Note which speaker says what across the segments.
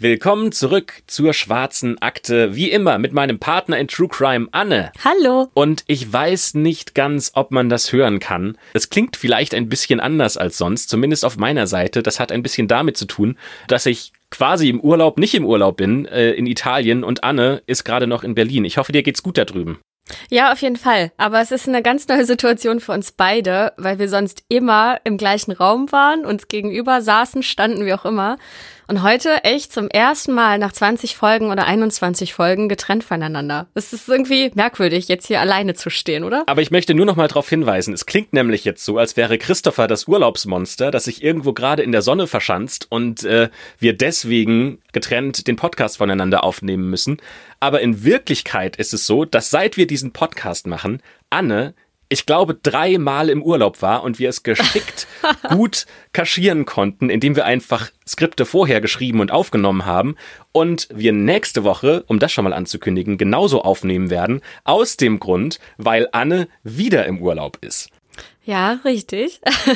Speaker 1: Willkommen zurück zur Schwarzen Akte, wie immer mit meinem Partner in True Crime, Anne.
Speaker 2: Hallo.
Speaker 1: Und ich weiß nicht ganz, ob man das hören kann. Es klingt vielleicht ein bisschen anders als sonst, zumindest auf meiner Seite. Das hat ein bisschen damit zu tun, dass ich quasi nicht im Urlaub bin, in Italien, und Anne ist gerade noch in Berlin. Ich hoffe, dir geht's gut da drüben.
Speaker 2: Ja, auf jeden Fall. Aber es ist eine ganz neue Situation für uns beide, weil wir sonst immer im gleichen Raum waren, uns gegenüber saßen, standen, wie auch immer. Und heute echt zum ersten Mal nach 20 Folgen oder 21 Folgen getrennt voneinander. Es ist irgendwie merkwürdig, jetzt hier alleine zu stehen, oder?
Speaker 1: Aber ich möchte nur noch mal darauf hinweisen, es klingt nämlich jetzt so, als wäre Christopher das Urlaubsmonster, das sich irgendwo gerade in der Sonne verschanzt und wir deswegen getrennt den Podcast voneinander aufnehmen müssen. Aber in Wirklichkeit ist es so, dass seit wir diesen Podcast machen, Anne, ich glaube, 3 Mal im Urlaub war und wir es geschickt gut kaschieren konnten, indem wir einfach Skripte vorher geschrieben und aufgenommen haben und wir nächste Woche, um das schon mal anzukündigen, genauso aufnehmen werden, aus dem Grund, weil Anne wieder im Urlaub ist.
Speaker 2: Ja, richtig.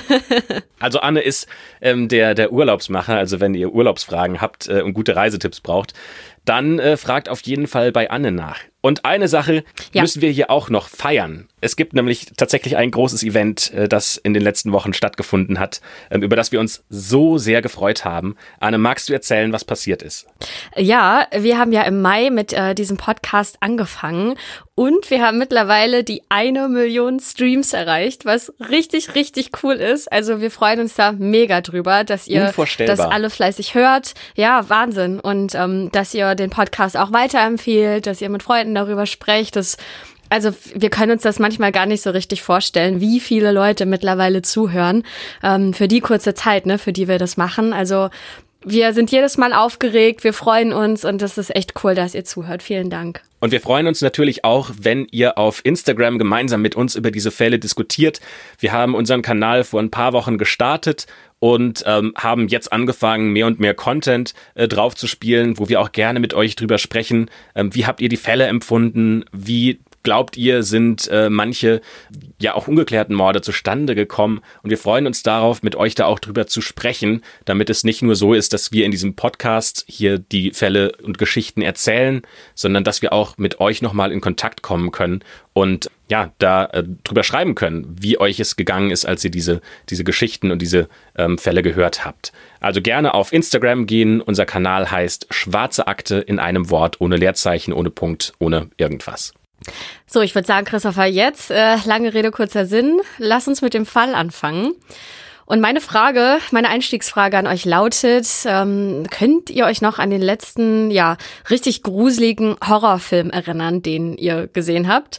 Speaker 1: Also Anne ist der Urlaubsmacher, also wenn ihr Urlaubsfragen habt und gute Reisetipps braucht, dann fragt auf jeden Fall bei Anne nach. Und eine Sache müssen wir hier auch noch feiern. Es gibt nämlich tatsächlich ein großes Event, das in den letzten Wochen stattgefunden hat, über das wir uns so sehr gefreut haben. Anne, magst du erzählen, was passiert ist?
Speaker 2: Ja, wir haben ja im Mai mit diesem Podcast angefangen und wir haben mittlerweile die 1 Million Streams erreicht, was richtig, richtig cool ist. Also wir freuen uns da mega drüber, dass ihr das alle fleißig hört. Ja, Wahnsinn. Und dass ihr den Podcast auch weiterempfehlt, dass ihr mit Freunden darüber sprecht. Also wir können uns das manchmal gar nicht so richtig vorstellen, wie viele Leute mittlerweile zuhören für die kurze Zeit, für die wir das machen. Also wir sind jedes Mal aufgeregt, wir freuen uns und das ist echt cool, dass ihr zuhört. Vielen Dank.
Speaker 1: Und wir freuen uns natürlich auch, wenn ihr auf Instagram gemeinsam mit uns über diese Fälle diskutiert. Wir haben unseren Kanal vor ein paar Wochen gestartet und haben jetzt angefangen, mehr und mehr Content drauf zu spielen, wo wir auch gerne mit euch drüber sprechen. Wie habt ihr die Fälle empfunden? Wie glaubt ihr, sind manche ja auch ungeklärten Morde zustande gekommen? Und wir freuen uns darauf, mit euch da auch drüber zu sprechen, damit es nicht nur so ist, dass wir in diesem Podcast hier die Fälle und Geschichten erzählen, sondern dass wir auch mit euch nochmal in Kontakt kommen können und ja, da drüber schreiben können, wie euch es gegangen ist, als ihr diese Geschichten und diese Fälle gehört habt. Also gerne auf Instagram gehen. Unser Kanal heißt Schwarze Akte in einem Wort, ohne Leerzeichen, ohne Punkt, ohne irgendwas.
Speaker 2: So, ich würde sagen, Christopher, jetzt lange Rede, kurzer Sinn. Lass uns mit dem Fall anfangen. Und meine Einstiegsfrage an euch lautet, könnt ihr euch noch an den letzten, richtig gruseligen Horrorfilm erinnern, den ihr gesehen habt?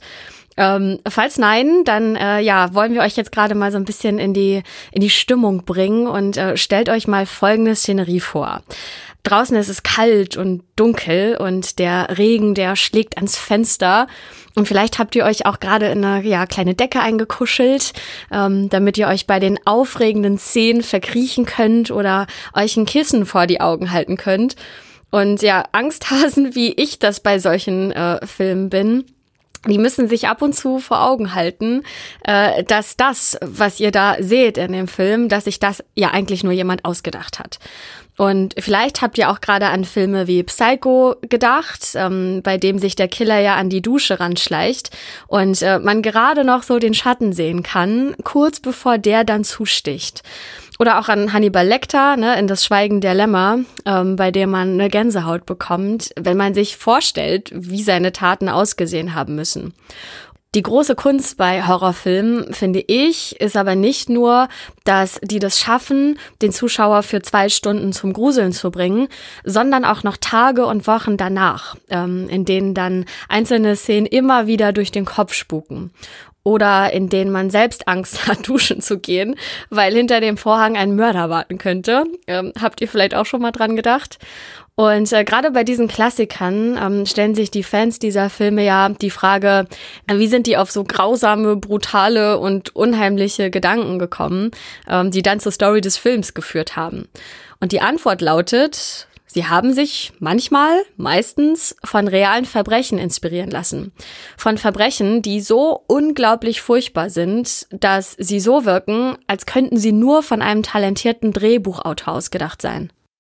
Speaker 2: Falls nein, dann wollen wir euch jetzt gerade mal so ein bisschen in die Stimmung bringen und stellt euch mal folgende Szenerie vor. Draußen ist es kalt und dunkel und der Regen, der schlägt ans Fenster. Und vielleicht habt ihr euch auch gerade in eine kleine Decke eingekuschelt, damit ihr euch bei den aufregenden Szenen verkriechen könnt oder euch ein Kissen vor die Augen halten könnt. Und ja, Angsthasen, wie ich das bei solchen Filmen bin, die müssen sich ab und zu vor Augen halten, dass das, was ihr da seht in dem Film, dass sich das ja eigentlich nur jemand ausgedacht hat. Und vielleicht habt ihr auch gerade an Filme wie Psycho gedacht, bei dem sich der Killer ja an die Dusche ranschleicht und man gerade noch so den Schatten sehen kann, kurz bevor der dann zusticht. Oder auch an Hannibal Lecter, in Das Schweigen der Lämmer, bei dem man eine Gänsehaut bekommt, wenn man sich vorstellt, wie seine Taten ausgesehen haben müssen. Die große Kunst bei Horrorfilmen, finde ich, ist aber nicht nur, dass die das schaffen, den Zuschauer für 2 Stunden zum Gruseln zu bringen, sondern auch noch Tage und Wochen danach, in denen dann einzelne Szenen immer wieder durch den Kopf spuken. Oder in denen man selbst Angst hat, duschen zu gehen, weil hinter dem Vorhang ein Mörder warten könnte. Habt ihr vielleicht auch schon mal dran gedacht? Und gerade bei diesen Klassikern stellen sich die Fans dieser Filme ja die Frage, wie sind die auf so grausame, brutale und unheimliche Gedanken gekommen, die dann zur Story des Films geführt haben. Und die Antwort lautet, sie haben sich meistens von realen Verbrechen inspirieren lassen. Von Verbrechen, die so unglaublich furchtbar sind, dass sie so wirken, als könnten sie nur von einem talentierten Drehbuchautor ausgedacht sein.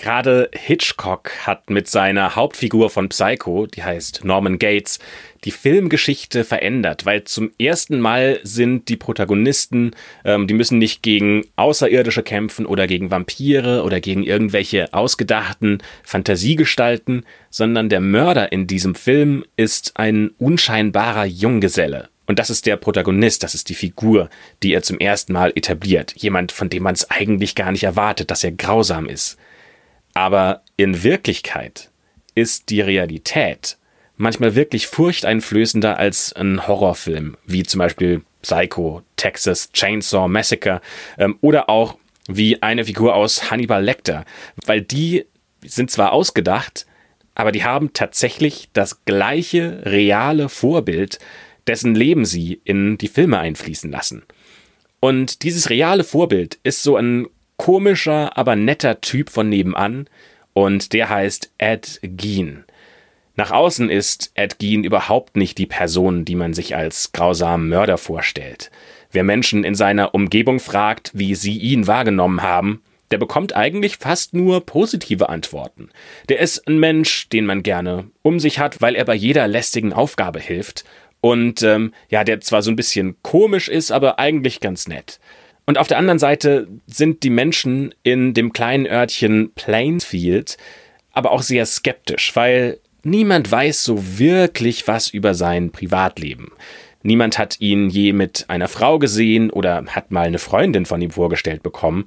Speaker 1: Gerade Hitchcock hat mit seiner Hauptfigur von Psycho, die heißt Norman Gates, die Filmgeschichte verändert, weil zum ersten Mal sind die Protagonisten, die müssen nicht gegen Außerirdische kämpfen oder gegen Vampire oder gegen irgendwelche ausgedachten Fantasiegestalten, sondern der Mörder in diesem Film ist ein unscheinbarer Junggeselle. Und das ist der Protagonist, das ist die Figur, die er zum ersten Mal etabliert. Jemand, von dem man es eigentlich gar nicht erwartet, dass er grausam ist. Aber in Wirklichkeit ist die Realität manchmal wirklich furchteinflößender als ein Horrorfilm, wie zum Beispiel Psycho, Texas Chainsaw Massacre oder auch wie eine Figur aus Hannibal Lecter, weil die sind zwar ausgedacht, aber die haben tatsächlich das gleiche reale Vorbild, dessen Leben sie in die Filme einfließen lassen. Und dieses reale Vorbild ist so ein komischer, aber netter Typ von nebenan und der heißt Ed Gein. Nach außen ist Ed Gein überhaupt nicht die Person, die man sich als grausamen Mörder vorstellt. Wer Menschen in seiner Umgebung fragt, wie sie ihn wahrgenommen haben, der bekommt eigentlich fast nur positive Antworten. Der ist ein Mensch, den man gerne um sich hat, weil er bei jeder lästigen Aufgabe hilft und der zwar so ein bisschen komisch ist, aber eigentlich ganz nett. Und auf der anderen Seite sind die Menschen in dem kleinen Örtchen Plainfield aber auch sehr skeptisch, weil niemand weiß so wirklich was über sein Privatleben. Niemand hat ihn je mit einer Frau gesehen oder hat mal eine Freundin von ihm vorgestellt bekommen.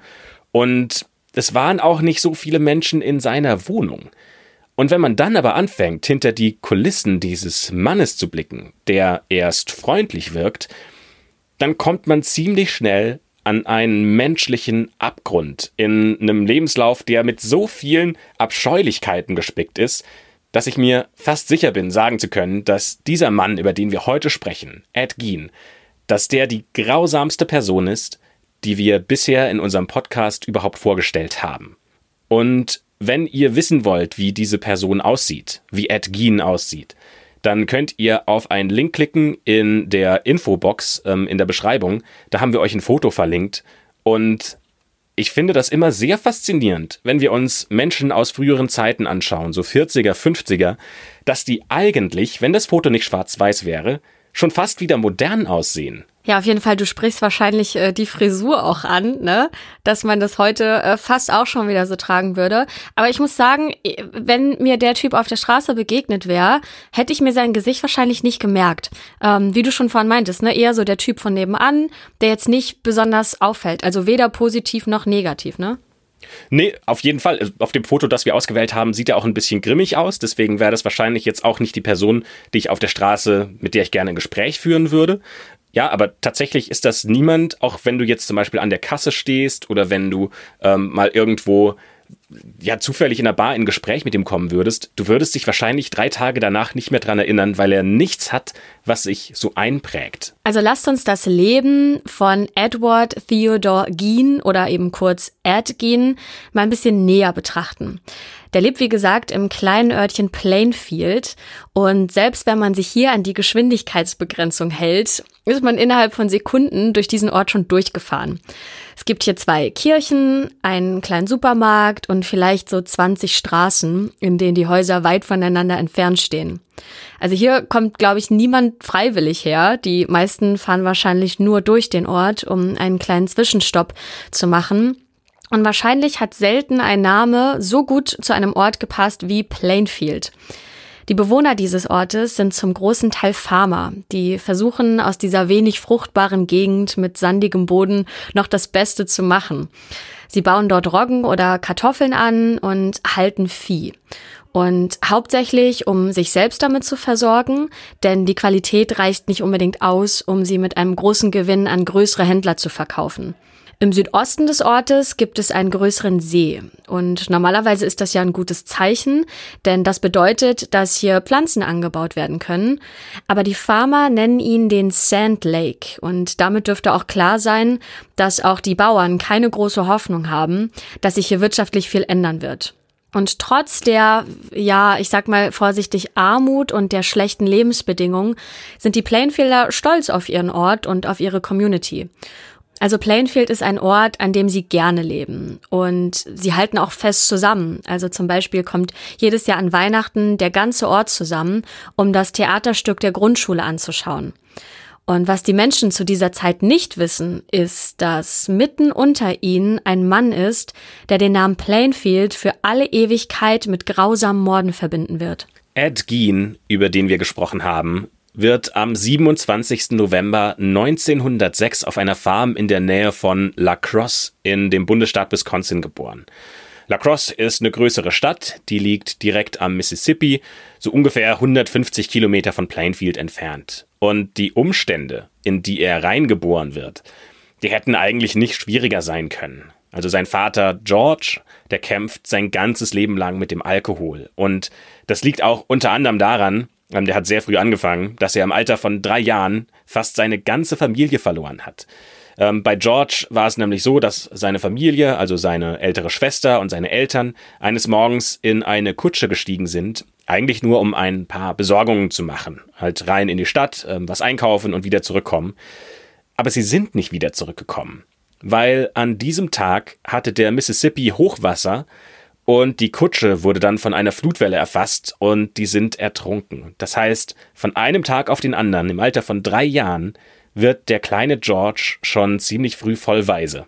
Speaker 1: Und es waren auch nicht so viele Menschen in seiner Wohnung. Und wenn man dann aber anfängt, hinter die Kulissen dieses Mannes zu blicken, der erst freundlich wirkt, dann kommt man ziemlich schnell an einen menschlichen Abgrund in einem Lebenslauf, der mit so vielen Abscheulichkeiten gespickt ist, dass ich mir fast sicher bin, sagen zu können, dass dieser Mann, über den wir heute sprechen, Ed Gein, dass der die grausamste Person ist, die wir bisher in unserem Podcast überhaupt vorgestellt haben. Und wenn ihr wissen wollt, wie diese Person aussieht, wie Ed Gein aussieht, dann könnt ihr auf einen Link klicken in der Infobox in der Beschreibung. Da haben wir euch ein Foto verlinkt. Und ich finde das immer sehr faszinierend, wenn wir uns Menschen aus früheren Zeiten anschauen, so 40er, 50er, dass die eigentlich, wenn das Foto nicht schwarz-weiß wäre, schon fast wieder modern aussehen.
Speaker 2: Ja, auf jeden Fall, du sprichst wahrscheinlich die Frisur auch an, ne? Dass man das heute fast auch schon wieder so tragen würde. Aber ich muss sagen, wenn mir der Typ auf der Straße begegnet wäre, hätte ich mir sein Gesicht wahrscheinlich nicht gemerkt. Wie du schon vorhin meintest, ne? Eher so der Typ von nebenan, der jetzt nicht besonders auffällt. Also weder positiv noch negativ, ne?
Speaker 1: Nee, auf jeden Fall. Auf dem Foto, das wir ausgewählt haben, sieht er auch ein bisschen grimmig aus. Deswegen wäre das wahrscheinlich jetzt auch nicht die Person, die ich auf der Straße, mit der ich gerne ein Gespräch führen würde. Ja, aber tatsächlich ist das niemand, auch wenn du jetzt zum Beispiel an der Kasse stehst oder wenn du mal irgendwo zufällig in der Bar in ein Gespräch mit ihm kommen würdest, du würdest dich wahrscheinlich 3 Tage danach nicht mehr dran erinnern, weil er nichts hat, was sich so einprägt.
Speaker 2: Also lasst uns das Leben von Edward Theodore Gein oder eben kurz Ed Gein mal ein bisschen näher betrachten. Der lebt, wie gesagt, im kleinen Örtchen Plainfield und selbst wenn man sich hier an die Geschwindigkeitsbegrenzung hält, ist man innerhalb von Sekunden durch diesen Ort schon durchgefahren. Es gibt hier 2 Kirchen, einen kleinen Supermarkt und vielleicht so 20 Straßen, in denen die Häuser weit voneinander entfernt stehen. Also hier kommt, glaube ich, niemand freiwillig her. Die meisten fahren wahrscheinlich nur durch den Ort, um einen kleinen Zwischenstopp zu machen. Und wahrscheinlich hat selten ein Name so gut zu einem Ort gepasst wie Plainfield. Die Bewohner dieses Ortes sind zum großen Teil Farmer, die versuchen, aus dieser wenig fruchtbaren Gegend mit sandigem Boden noch das Beste zu machen. Sie bauen dort Roggen oder Kartoffeln an und halten Vieh. Und hauptsächlich, um sich selbst damit zu versorgen, denn die Qualität reicht nicht unbedingt aus, um sie mit einem großen Gewinn an größere Händler zu verkaufen. Im Südosten des Ortes gibt es einen größeren See und normalerweise ist das ja ein gutes Zeichen, denn das bedeutet, dass hier Pflanzen angebaut werden können. Aber die Farmer nennen ihn den Sand Lake und damit dürfte auch klar sein, dass auch die Bauern keine große Hoffnung haben, dass sich hier wirtschaftlich viel ändern wird. Und trotz der, ich sag mal vorsichtig, Armut und der schlechten Lebensbedingungen sind die Plainfielder stolz auf ihren Ort und auf ihre Community. Also Plainfield ist ein Ort, an dem sie gerne leben und sie halten auch fest zusammen. Also zum Beispiel kommt jedes Jahr an Weihnachten der ganze Ort zusammen, um das Theaterstück der Grundschule anzuschauen. Und was die Menschen zu dieser Zeit nicht wissen, ist, dass mitten unter ihnen ein Mann ist, der den Namen Plainfield für alle Ewigkeit mit grausamen Morden verbinden wird.
Speaker 1: Ed Gein, über den wir gesprochen haben, wird am 27. November 1906 auf einer Farm in der Nähe von La Crosse in dem Bundesstaat Wisconsin geboren. La Crosse ist eine größere Stadt, die liegt direkt am Mississippi, so ungefähr 150 Kilometer von Plainfield entfernt. Und die Umstände, in die er reingeboren wird, die hätten eigentlich nicht schwieriger sein können. Also sein Vater George, der kämpft sein ganzes Leben lang mit dem Alkohol. Und das liegt auch unter anderem daran, der hat sehr früh angefangen, dass er im Alter von 3 Jahren fast seine ganze Familie verloren hat. Bei George war es nämlich so, dass seine Familie, also seine ältere Schwester und seine Eltern, eines Morgens in eine Kutsche gestiegen sind, eigentlich nur um ein paar Besorgungen zu machen. Halt rein in die Stadt, was einkaufen und wieder zurückkommen. Aber sie sind nicht wieder zurückgekommen, weil an diesem Tag hatte der Mississippi Hochwasser und die Kutsche wurde dann von einer Flutwelle erfasst und die sind ertrunken. Das heißt, von einem Tag auf den anderen, im Alter von 3 Jahren, wird der kleine George schon ziemlich früh vollweise.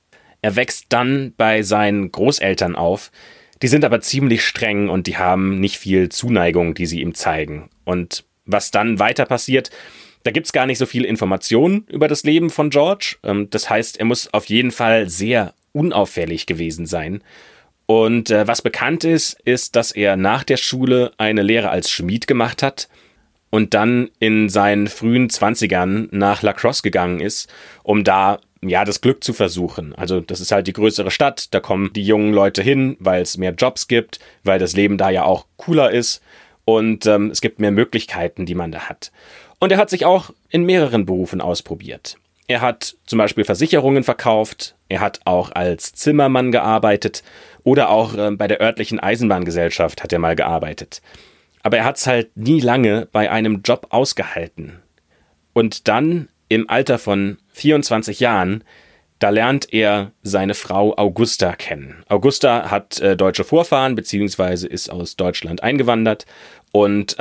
Speaker 1: Er wächst dann bei seinen Großeltern auf. Die sind aber ziemlich streng und die haben nicht viel Zuneigung, die sie ihm zeigen. Und was dann weiter passiert, da gibt's gar nicht so viel Informationen über das Leben von George. Das heißt, er muss auf jeden Fall sehr unauffällig gewesen sein. Und was bekannt ist, dass er nach der Schule eine Lehre als Schmied gemacht hat und dann in seinen frühen 20ern nach La Crosse gegangen ist, um da das Glück zu versuchen. Also das ist halt die größere Stadt, da kommen die jungen Leute hin, weil es mehr Jobs gibt, weil das Leben da ja auch cooler ist und es gibt mehr Möglichkeiten, die man da hat. Und er hat sich auch in mehreren Berufen ausprobiert. Er hat zum Beispiel Versicherungen verkauft, er hat auch als Zimmermann gearbeitet oder auch bei der örtlichen Eisenbahngesellschaft hat er mal gearbeitet. Aber er hat es halt nie lange bei einem Job ausgehalten. Und dann im Alter von 24 Jahren, da lernt er seine Frau Augusta kennen. Augusta hat deutsche Vorfahren beziehungsweise ist aus Deutschland eingewandert. Und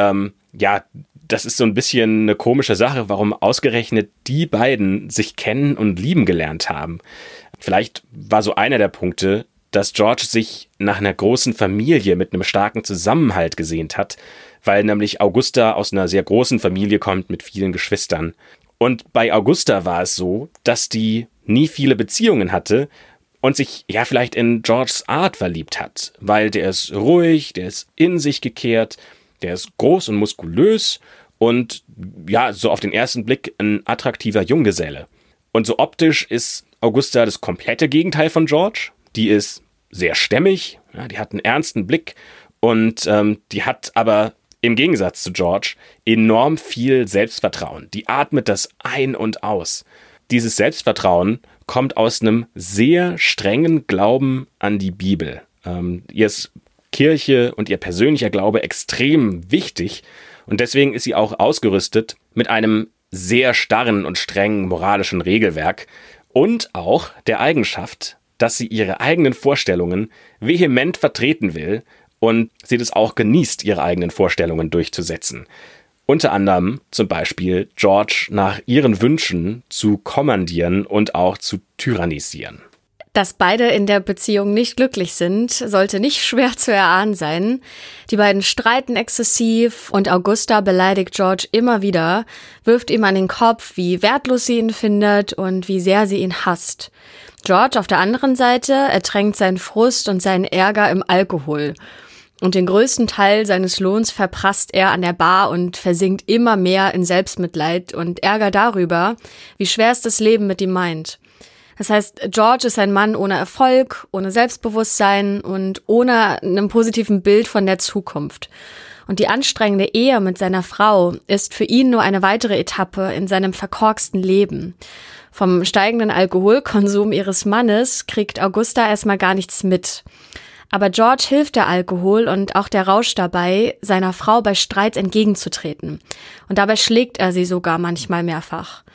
Speaker 1: das ist so ein bisschen eine komische Sache, warum ausgerechnet die beiden sich kennen und lieben gelernt haben. Vielleicht war so einer der Punkte, dass George sich nach einer großen Familie mit einem starken Zusammenhalt gesehnt hat, weil nämlich Augusta aus einer sehr großen Familie kommt mit vielen Geschwistern. Und bei Augusta war es so, dass die nie viele Beziehungen hatte und sich vielleicht in Georges Art verliebt hat, weil der ist ruhig, der ist in sich gekehrt, der ist groß und muskulös und so auf den ersten Blick ein attraktiver Junggeselle. Und so optisch ist Augusta das komplette Gegenteil von George. Die ist sehr stämmig, die hat einen ernsten Blick und die hat aber im Gegensatz zu George enorm viel Selbstvertrauen. Die atmet das ein und aus. Dieses Selbstvertrauen kommt aus einem sehr strengen Glauben an die Bibel. Ihr ist Kirche und ihr persönlicher Glaube extrem wichtig und deswegen ist sie auch ausgerüstet mit einem sehr starren und strengen moralischen Regelwerk und auch der Eigenschaft, dass sie ihre eigenen Vorstellungen vehement vertreten will und sie das auch genießt, ihre eigenen Vorstellungen durchzusetzen. Unter anderem zum Beispiel George nach ihren Wünschen zu kommandieren und auch zu tyrannisieren.
Speaker 2: Dass beide in der Beziehung nicht glücklich sind, sollte nicht schwer zu erahnen sein. Die beiden streiten exzessiv und Augusta beleidigt George immer wieder, wirft ihm an den Kopf, wie wertlos sie ihn findet und wie sehr sie ihn hasst. George auf der anderen Seite ertränkt seinen Frust und seinen Ärger im Alkohol. Und den größten Teil seines Lohns verprasst er an der Bar und versinkt immer mehr in Selbstmitleid und Ärger darüber, wie schwer es das Leben mit ihm meint. Das heißt, George ist ein Mann ohne Erfolg, ohne Selbstbewusstsein und ohne einem positiven Bild von der Zukunft. Und die anstrengende Ehe mit seiner Frau ist für ihn nur eine weitere Etappe in seinem verkorksten Leben. Vom steigenden Alkoholkonsum ihres Mannes kriegt Augusta erstmal gar nichts mit. Aber George hilft der Alkohol und auch der Rausch dabei, seiner Frau bei Streits entgegenzutreten. Und dabei schlägt er sie sogar manchmal mehrfach.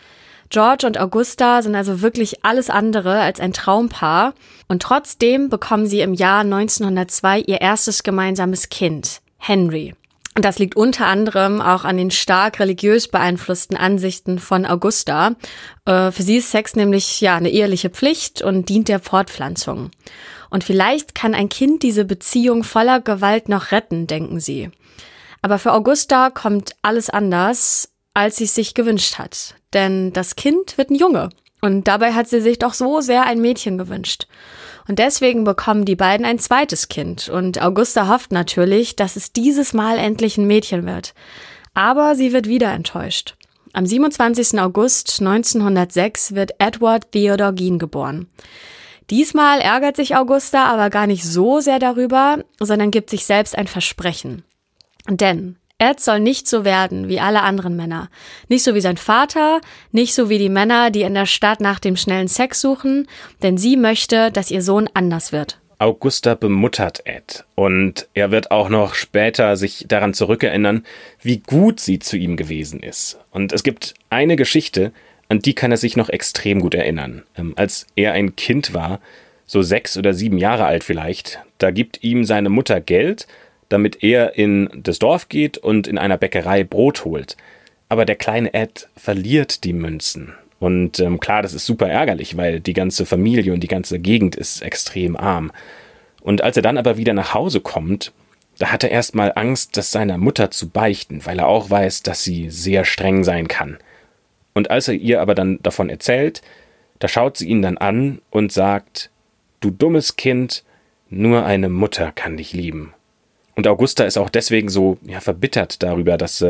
Speaker 2: George und Augusta sind also wirklich alles andere als ein Traumpaar und trotzdem bekommen sie im Jahr 1902 ihr erstes gemeinsames Kind, Henry. Und das liegt unter anderem auch an den stark religiös beeinflussten Ansichten von Augusta. Für sie ist Sex nämlich eine eheliche Pflicht und dient der Fortpflanzung. Und vielleicht kann ein Kind diese Beziehung voller Gewalt noch retten, denken sie. Aber für Augusta kommt alles anders, als sie es sich gewünscht hat. Denn das Kind wird ein Junge. Und dabei hat sie sich doch so sehr ein Mädchen gewünscht. Und deswegen bekommen die beiden ein zweites Kind. Und Augusta hofft natürlich, dass es dieses Mal endlich ein Mädchen wird. Aber sie wird wieder enttäuscht. Am 27. August 1906 wird Edward Theodore Geen geboren. Diesmal ärgert sich Augusta aber gar nicht so sehr darüber, sondern gibt sich selbst ein Versprechen. Denn Ed soll nicht so werden wie alle anderen Männer. Nicht so wie sein Vater, nicht so wie die Männer, die in der Stadt nach dem schnellen Sex suchen, denn sie möchte, dass ihr Sohn anders wird.
Speaker 1: Augusta bemuttert Ed und er wird auch noch später sich daran zurückerinnern, wie gut sie zu ihm gewesen ist. Und es gibt eine Geschichte, an die kann er sich noch extrem gut erinnern. Als er ein Kind war, so 6 oder 7 Jahre alt vielleicht, da gibt ihm seine Mutter Geld, damit er in das Dorf geht und in einer Bäckerei Brot holt. Aber der kleine Ed verliert die Münzen. Und klar, das ist super ärgerlich, weil die ganze Familie und die ganze Gegend ist extrem arm. Und als er dann aber wieder nach Hause kommt, da hat er erstmal Angst, das seiner Mutter zu beichten, weil er auch weiß, dass sie sehr streng sein kann. Und als er ihr aber dann davon erzählt, da schaut sie ihn dann an und sagt, du dummes Kind, nur eine Mutter kann dich lieben. Und Augusta ist auch deswegen so verbittert darüber, dass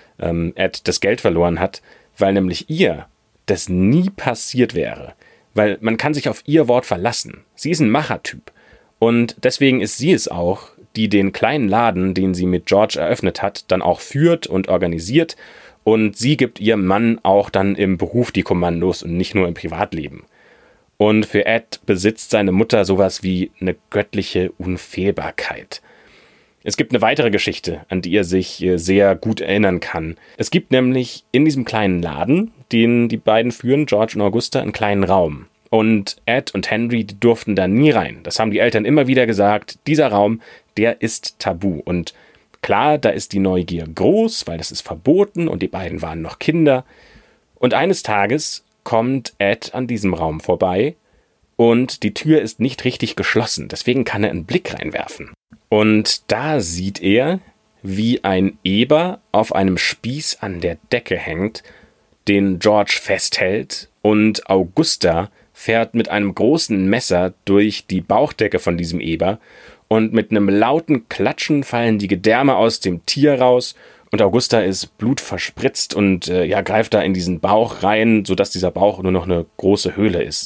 Speaker 1: Ed das Geld verloren hat, weil nämlich ihr das nie passiert wäre. Weil man kann sich auf ihr Wort verlassen. Sie ist ein Machertyp. Und deswegen ist sie es auch, die den kleinen Laden, den sie mit George eröffnet hat, dann auch führt und organisiert. Und sie gibt ihrem Mann auch dann im Beruf die Kommandos und nicht nur im Privatleben. Und für Ed besitzt seine Mutter sowas wie eine göttliche Unfehlbarkeit. Es gibt eine weitere Geschichte, an die er sich sehr gut erinnern kann. Es gibt nämlich in diesem kleinen Laden, den die beiden führen, George und Augusta, einen kleinen Raum. Und Ed und Henry, die durften da nie rein. Das haben die Eltern immer wieder gesagt. Dieser Raum, der ist tabu. Und klar, da ist die Neugier groß, weil das ist verboten und die beiden waren noch Kinder. Und eines Tages kommt Ed an diesem Raum vorbei und die Tür ist nicht richtig geschlossen. Deswegen kann er einen Blick reinwerfen. Und da sieht er, wie ein Eber auf einem Spieß an der Decke hängt, den George festhält und Augusta fährt mit einem großen Messer durch die Bauchdecke von diesem Eber und mit einem lauten Klatschen fallen die Gedärme aus dem Tier raus und Augusta ist blutverspritzt und greift da in diesen Bauch rein, sodass dieser Bauch nur noch eine große Höhle ist.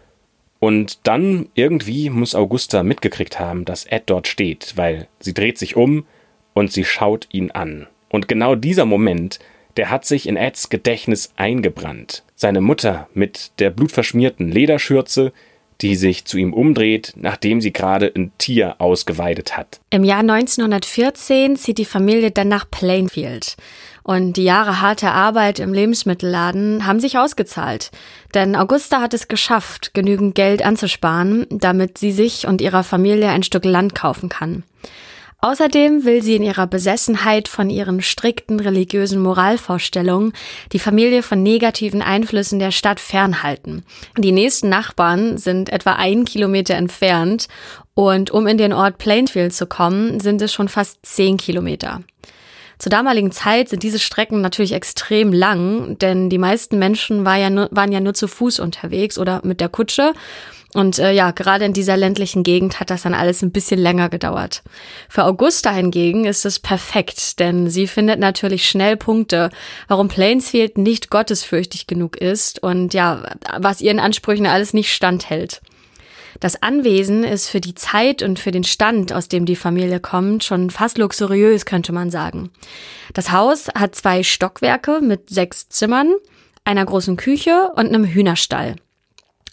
Speaker 1: Und dann irgendwie muss Augusta mitgekriegt haben, dass Ed dort steht, weil sie dreht sich um und sie schaut ihn an. Und genau dieser Moment, der hat sich in Eds Gedächtnis eingebrannt. Seine Mutter mit der blutverschmierten Lederschürze, die sich zu ihm umdreht, nachdem sie gerade ein Tier ausgeweidet hat.
Speaker 2: Im Jahr 1914 zieht die Familie dann nach Plainfield. Und die Jahre harter Arbeit im Lebensmittelladen haben sich ausgezahlt. Denn Augusta hat es geschafft, genügend Geld anzusparen, damit sie sich und ihrer Familie ein Stück Land kaufen kann. Außerdem will sie in ihrer Besessenheit von ihren strikten religiösen Moralvorstellungen die Familie von negativen Einflüssen der Stadt fernhalten. Die nächsten Nachbarn sind etwa 1 Kilometer entfernt und um in den Ort Plainfield zu kommen, sind es schon fast 10 Kilometer. Zur damaligen Zeit sind diese Strecken natürlich extrem lang, denn die meisten Menschen waren ja nur zu Fuß unterwegs oder mit der Kutsche. Und gerade in dieser ländlichen Gegend hat das dann alles ein bisschen länger gedauert. Für Augusta hingegen ist es perfekt, denn sie findet natürlich schnell Punkte, warum Plainfield nicht gottesfürchtig genug ist und was ihren Ansprüchen alles nicht standhält. Das Anwesen ist für die Zeit und für den Stand, aus dem die Familie kommt, schon fast luxuriös, könnte man sagen. Das Haus hat 2 Stockwerke mit 6 Zimmern, einer großen Küche und einem Hühnerstall.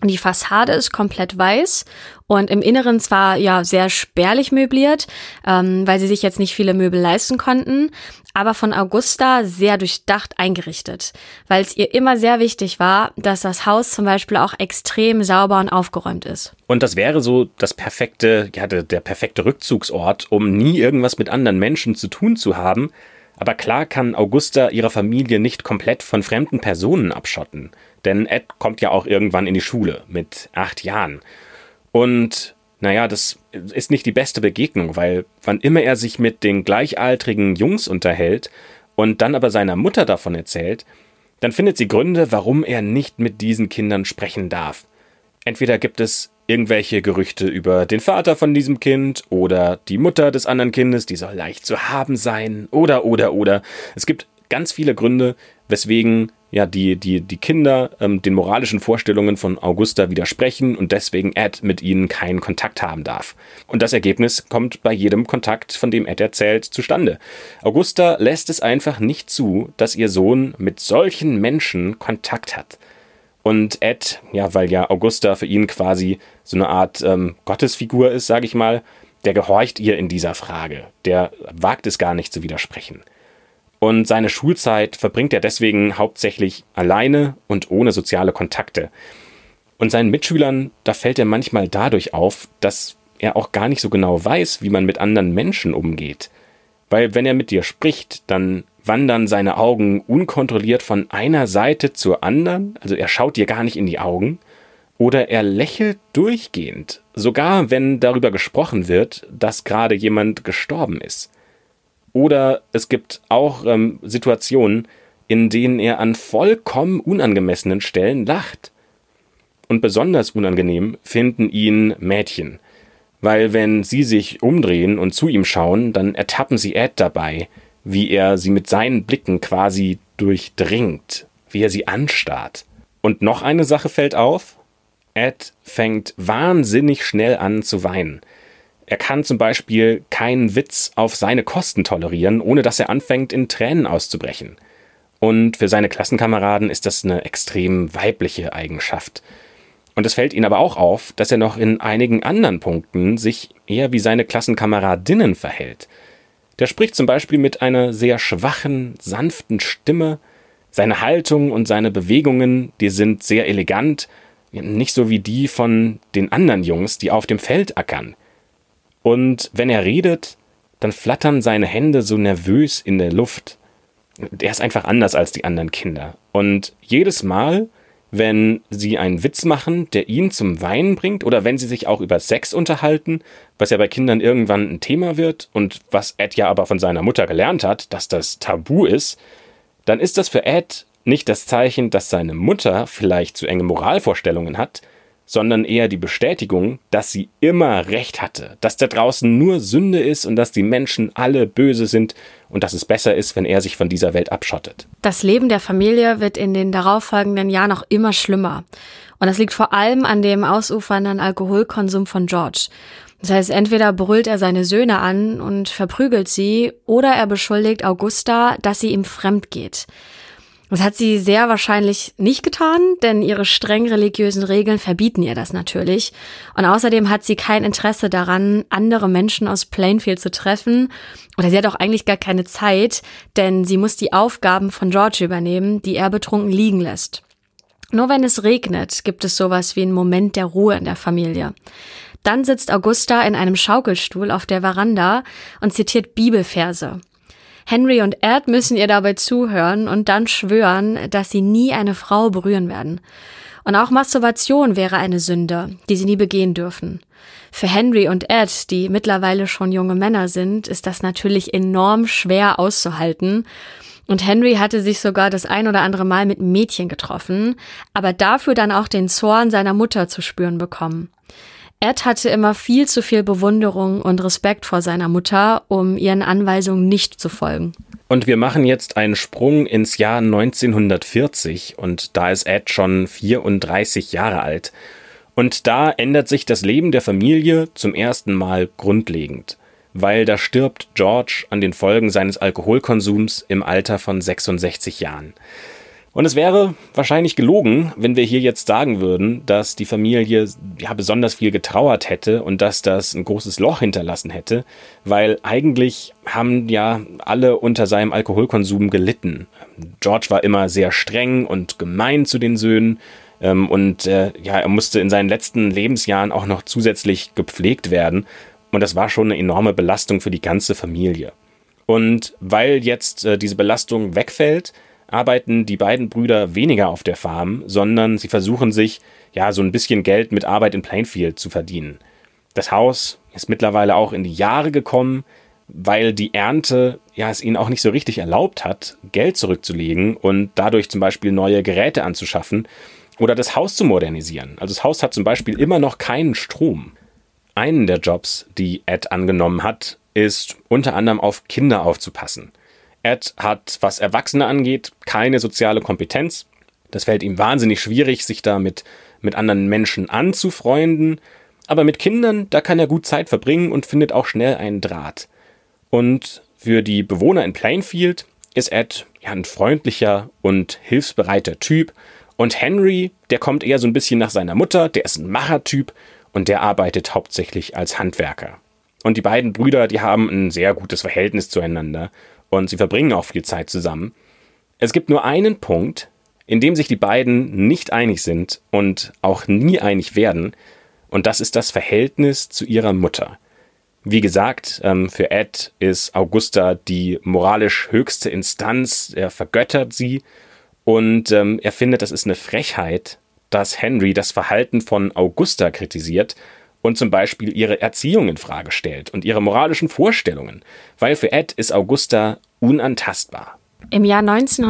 Speaker 2: Die Fassade ist komplett weiß und im Inneren zwar ja sehr spärlich möbliert, weil sie sich jetzt nicht viele Möbel leisten konnten, aber von Augusta sehr durchdacht eingerichtet, weil es ihr immer sehr wichtig war, dass das Haus zum Beispiel auch extrem sauber und aufgeräumt ist.
Speaker 1: Und das wäre so das perfekte, der perfekte Rückzugsort, um nie irgendwas mit anderen Menschen zu tun zu haben. Aber klar kann Augusta ihre Familie nicht komplett von fremden Personen abschotten. Denn Ed kommt ja auch irgendwann in die Schule mit 8 Jahren. Und naja, das ist nicht die beste Begegnung, weil wann immer er sich mit den gleichaltrigen Jungs unterhält und dann aber seiner Mutter davon erzählt, dann findet sie Gründe, warum er nicht mit diesen Kindern sprechen darf. Entweder gibt es irgendwelche Gerüchte über den Vater von diesem Kind oder die Mutter des anderen Kindes, die soll leicht zu haben sein oder. Es gibt ganz viele Gründe, weswegen ja die Kinder den moralischen Vorstellungen von Augusta widersprechen und deswegen Ed mit ihnen keinen Kontakt haben darf. Und das Ergebnis kommt bei jedem Kontakt, von dem Ed erzählt, zustande. Augusta lässt es einfach nicht zu, dass ihr Sohn mit solchen Menschen Kontakt hat. Und Ed, ja, weil ja Augusta für ihn quasi so eine Art Gottesfigur ist, sage ich mal, der gehorcht ihr in dieser Frage. Der wagt es gar nicht zu widersprechen. Und seine Schulzeit verbringt er deswegen hauptsächlich alleine und ohne soziale Kontakte. Und seinen Mitschülern, da fällt er manchmal dadurch auf, dass er auch gar nicht so genau weiß, wie man mit anderen Menschen umgeht. Weil wenn er mit dir spricht, dann wandern seine Augen unkontrolliert von einer Seite zur anderen, also er schaut dir gar nicht in die Augen, oder er lächelt durchgehend, sogar wenn darüber gesprochen wird, dass gerade jemand gestorben ist. Oder es gibt auch Situationen, in denen er an vollkommen unangemessenen Stellen lacht. Und besonders unangenehm finden ihn Mädchen, weil wenn sie sich umdrehen und zu ihm schauen, dann ertappen sie Ed dabei, wie er sie mit seinen Blicken quasi durchdringt, wie er sie anstarrt. Und noch eine Sache fällt auf: Ed fängt wahnsinnig schnell an zu weinen. Er kann zum Beispiel keinen Witz auf seine Kosten tolerieren, ohne dass er anfängt, in Tränen auszubrechen. Und für seine Klassenkameraden ist das eine extrem weibliche Eigenschaft. Und es fällt ihnen aber auch auf, dass er noch in einigen anderen Punkten sich eher wie seine Klassenkameradinnen verhält. Der spricht zum Beispiel mit einer sehr schwachen, sanften Stimme. Seine Haltung und seine Bewegungen, die sind sehr elegant, nicht so wie die von den anderen Jungs, die auf dem Feld ackern. Und wenn er redet, dann flattern seine Hände so nervös in der Luft. Er ist einfach anders als die anderen Kinder. Und jedes Mal, wenn sie einen Witz machen, der ihn zum Weinen bringt, oder wenn sie sich auch über Sex unterhalten, was ja bei Kindern irgendwann ein Thema wird und was Ed ja aber von seiner Mutter gelernt hat, dass das tabu ist, dann ist das für Ed nicht das Zeichen, dass seine Mutter vielleicht zu enge Moralvorstellungen hat, sondern eher die Bestätigung, dass sie immer recht hatte, dass da draußen nur Sünde ist und dass die Menschen alle böse sind und dass es besser ist, wenn er sich von dieser Welt abschottet.
Speaker 2: Das Leben der Familie wird in den darauffolgenden Jahren noch immer schlimmer. Und das liegt vor allem an dem ausufernden Alkoholkonsum von George. Das heißt, entweder brüllt er seine Söhne an und verprügelt sie, oder er beschuldigt Augusta, dass sie ihm fremd geht. Das hat sie sehr wahrscheinlich nicht getan, denn ihre streng religiösen Regeln verbieten ihr das natürlich. Und außerdem hat sie kein Interesse daran, andere Menschen aus Plainfield zu treffen. Oder sie hat auch eigentlich gar keine Zeit, denn sie muss die Aufgaben von George übernehmen, die er betrunken liegen lässt. Nur wenn es regnet, gibt es sowas wie einen Moment der Ruhe in der Familie. Dann sitzt Augusta in einem Schaukelstuhl auf der Veranda und zitiert Bibelverse. Henry und Ed müssen ihr dabei zuhören und dann schwören, dass sie nie eine Frau berühren werden. Und auch Masturbation wäre eine Sünde, die sie nie begehen dürfen. Für Henry und Ed, die mittlerweile schon junge Männer sind, ist das natürlich enorm schwer auszuhalten. Und Henry hatte sich sogar das ein oder andere Mal mit Mädchen getroffen, aber dafür dann auch den Zorn seiner Mutter zu spüren bekommen. Ed hatte immer viel zu viel Bewunderung und Respekt vor seiner Mutter, um ihren Anweisungen nicht zu folgen.
Speaker 1: Und wir machen jetzt einen Sprung ins Jahr 1940 und da ist Ed schon 34 Jahre alt. Und da ändert sich das Leben der Familie zum ersten Mal grundlegend, weil da stirbt George an den Folgen seines Alkoholkonsums im Alter von 66 Jahren. Und es wäre wahrscheinlich gelogen, wenn wir hier jetzt sagen würden, dass die Familie besonders viel getrauert hätte und dass das ein großes Loch hinterlassen hätte, weil eigentlich haben ja alle unter seinem Alkoholkonsum gelitten. George war immer sehr streng und gemein zu den Söhnen und er musste in seinen letzten Lebensjahren auch noch zusätzlich gepflegt werden und das war schon eine enorme Belastung für die ganze Familie. Und weil jetzt diese Belastung wegfällt, arbeiten die beiden Brüder weniger auf der Farm, sondern sie versuchen sich so ein bisschen Geld mit Arbeit in Plainfield zu verdienen. Das Haus ist mittlerweile auch in die Jahre gekommen, weil die Ernte es ihnen auch nicht so richtig erlaubt hat, Geld zurückzulegen und dadurch zum Beispiel neue Geräte anzuschaffen oder das Haus zu modernisieren. Also das Haus hat zum Beispiel immer noch keinen Strom. Einen der Jobs, die Ed angenommen hat, ist unter anderem auf Kinder aufzupassen. Ed hat, was Erwachsene angeht, keine soziale Kompetenz. Das fällt ihm wahnsinnig schwierig, sich da mit anderen Menschen anzufreunden. Aber mit Kindern, da kann er gut Zeit verbringen und findet auch schnell einen Draht. Und für die Bewohner in Plainfield ist Ed ein freundlicher und hilfsbereiter Typ. Und Henry, der kommt eher so ein bisschen nach seiner Mutter, der ist ein Machertyp und der arbeitet hauptsächlich als Handwerker. Und die beiden Brüder, die haben ein sehr gutes Verhältnis zueinander. Und sie verbringen auch viel Zeit zusammen. Es gibt nur einen Punkt, in dem sich die beiden nicht einig sind und auch nie einig werden. Und das ist das Verhältnis zu ihrer Mutter. Wie gesagt, für Ed ist Augusta die moralisch höchste Instanz. Er vergöttert sie. Und er findet, das ist eine Frechheit, dass Henry das Verhalten von Augusta kritisiert und zum Beispiel ihre Erziehung in Frage stellt und ihre moralischen Vorstellungen, weil für Ed ist Augusta unantastbar.
Speaker 2: Im Jahr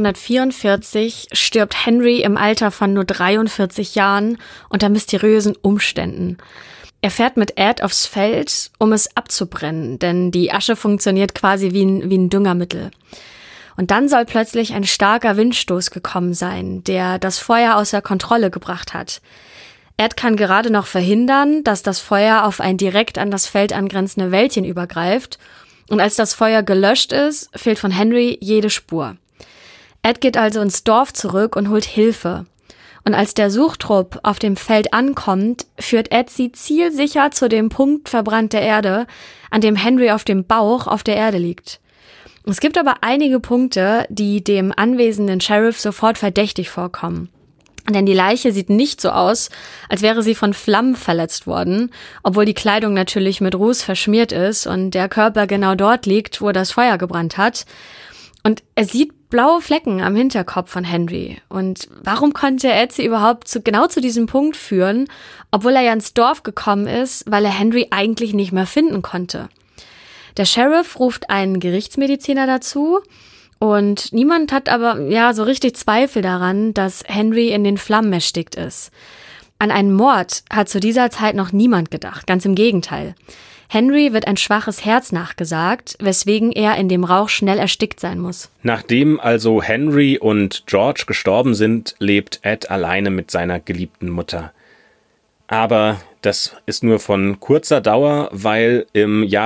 Speaker 2: 1944 stirbt Henry im Alter von nur 43 Jahren unter mysteriösen Umständen. Er fährt mit Ed aufs Feld, um es abzubrennen, denn die Asche funktioniert quasi wie ein Düngermittel. Und dann soll plötzlich ein starker Windstoß gekommen sein, der das Feuer außer Kontrolle gebracht hat. Ed kann gerade noch verhindern, dass das Feuer auf ein direkt an das Feld angrenzende Wäldchen übergreift. Und als das Feuer gelöscht ist, fehlt von Henry jede Spur. Ed geht also ins Dorf zurück und holt Hilfe. Und als der Suchtrupp auf dem Feld ankommt, führt Ed sie zielsicher zu dem Punkt verbrannter Erde, an dem Henry auf dem Bauch auf der Erde liegt. Es gibt aber einige Punkte, die dem anwesenden Sheriff sofort verdächtig vorkommen. Denn die Leiche sieht nicht so aus, als wäre sie von Flammen verletzt worden, obwohl die Kleidung natürlich mit Ruß verschmiert ist und der Körper genau dort liegt, wo das Feuer gebrannt hat. Und er sieht blaue Flecken am Hinterkopf von Henry. Und warum konnte Ed sie überhaupt genau zu diesem Punkt führen, obwohl er ja ins Dorf gekommen ist, weil er Henry eigentlich nicht mehr finden konnte? Der Sheriff ruft einen Gerichtsmediziner dazu. Und niemand hat aber so richtig Zweifel daran, dass Henry in den Flammen erstickt ist. An einen Mord hat zu dieser Zeit noch niemand gedacht, ganz im Gegenteil. Henry wird ein schwaches Herz nachgesagt, weswegen er in dem Rauch schnell erstickt sein muss.
Speaker 1: Nachdem also Henry und George gestorben sind, lebt Ed alleine mit seiner geliebten Mutter. Aber das ist nur von kurzer Dauer, weil im Jahr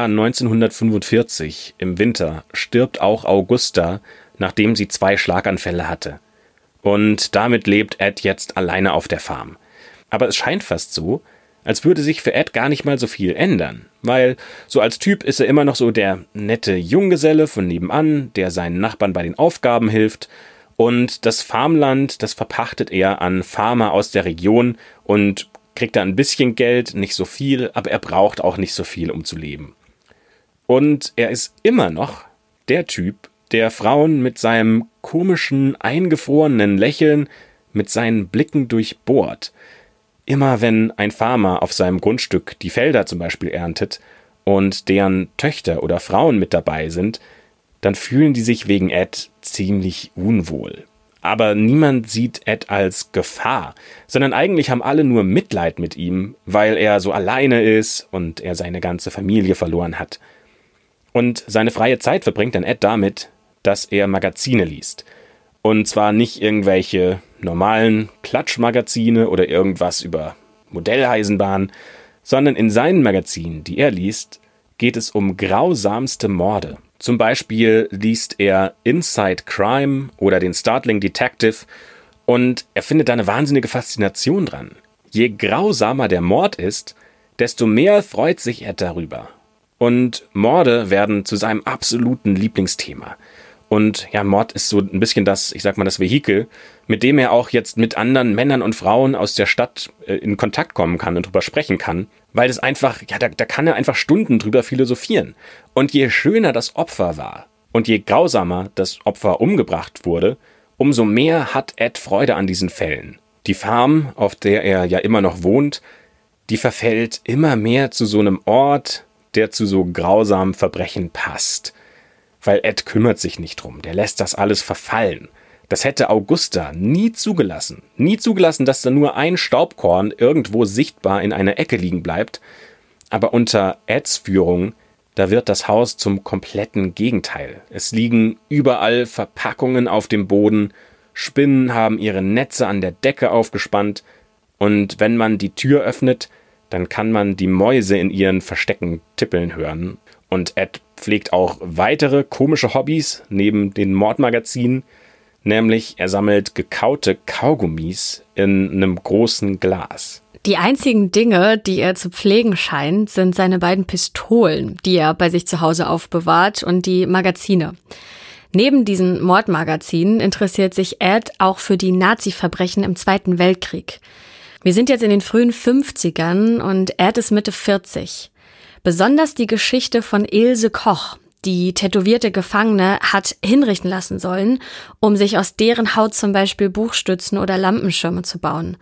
Speaker 1: 1945, im Winter, stirbt auch Augusta, nachdem sie 2 Schlaganfälle hatte. Und damit lebt Ed jetzt alleine auf der Farm. Aber es scheint fast so, als würde sich für Ed gar nicht mal so viel ändern. Weil so als Typ ist er immer noch so der nette Junggeselle von nebenan, der seinen Nachbarn bei den Aufgaben hilft. Und das Farmland, das verpachtet er an Farmer aus der Region und kriegt da ein bisschen Geld, nicht so viel, aber er braucht auch nicht so viel, um zu leben. Und er ist immer noch der Typ, der Frauen mit seinem komischen, eingefrorenen Lächeln, mit seinen Blicken durchbohrt. Immer wenn ein Farmer auf seinem Grundstück die Felder zum Beispiel erntet und deren Töchter oder Frauen mit dabei sind, dann fühlen die sich wegen Ed ziemlich unwohl. Aber niemand sieht Ed als Gefahr, sondern eigentlich haben alle nur Mitleid mit ihm, weil er so alleine ist und er seine ganze Familie verloren hat. Und seine freie Zeit verbringt dann Ed damit, dass er Magazine liest. Und zwar nicht irgendwelche normalen Klatschmagazine oder irgendwas über Modelleisenbahn, sondern in seinen Magazinen, die er liest, geht es um grausamste Morde. Zum Beispiel liest er Inside Crime oder den Startling Detective und er findet da eine wahnsinnige Faszination dran. Je grausamer der Mord ist, desto mehr freut sich er darüber. Und Morde werden zu seinem absoluten Lieblingsthema. Und ja, Mord ist so ein bisschen das Vehikel, mit dem er auch jetzt mit anderen Männern und Frauen aus der Stadt in Kontakt kommen kann und drüber sprechen kann. Weil das einfach, ja, da kann er einfach Stunden drüber philosophieren. Und je schöner das Opfer war und je grausamer das Opfer umgebracht wurde, umso mehr hat Ed Freude an diesen Fällen. Die Farm, auf der er ja immer noch wohnt, die verfällt immer mehr zu so einem Ort, der zu so grausamen Verbrechen passt. Weil Ed kümmert sich nicht drum, der lässt das alles verfallen. Das hätte Augusta nie zugelassen. Nie zugelassen, dass da nur ein Staubkorn irgendwo sichtbar in einer Ecke liegen bleibt. Aber unter Eds Führung, da wird das Haus zum kompletten Gegenteil. Es liegen überall Verpackungen auf dem Boden, Spinnen haben ihre Netze an der Decke aufgespannt und wenn man die Tür öffnet, dann kann man die Mäuse in ihren Verstecken tippeln hören. Und Ed pflegt auch weitere komische Hobbys neben den Mordmagazinen, nämlich er sammelt gekaute Kaugummis in einem großen Glas.
Speaker 2: Die einzigen Dinge, die er zu pflegen scheint, sind seine beiden Pistolen, die er bei sich zu Hause aufbewahrt, und die Magazine. Neben diesen Mordmagazinen interessiert sich Ed auch für die Nazi-Verbrechen im Zweiten Weltkrieg. Wir sind jetzt in den frühen 50ern und Ed ist Mitte 40. Besonders die Geschichte von Ilse Koch, die tätowierte Gefangene, hat hinrichten lassen sollen, um sich aus deren Haut zum Beispiel Buchstützen oder Lampenschirme zu bauen.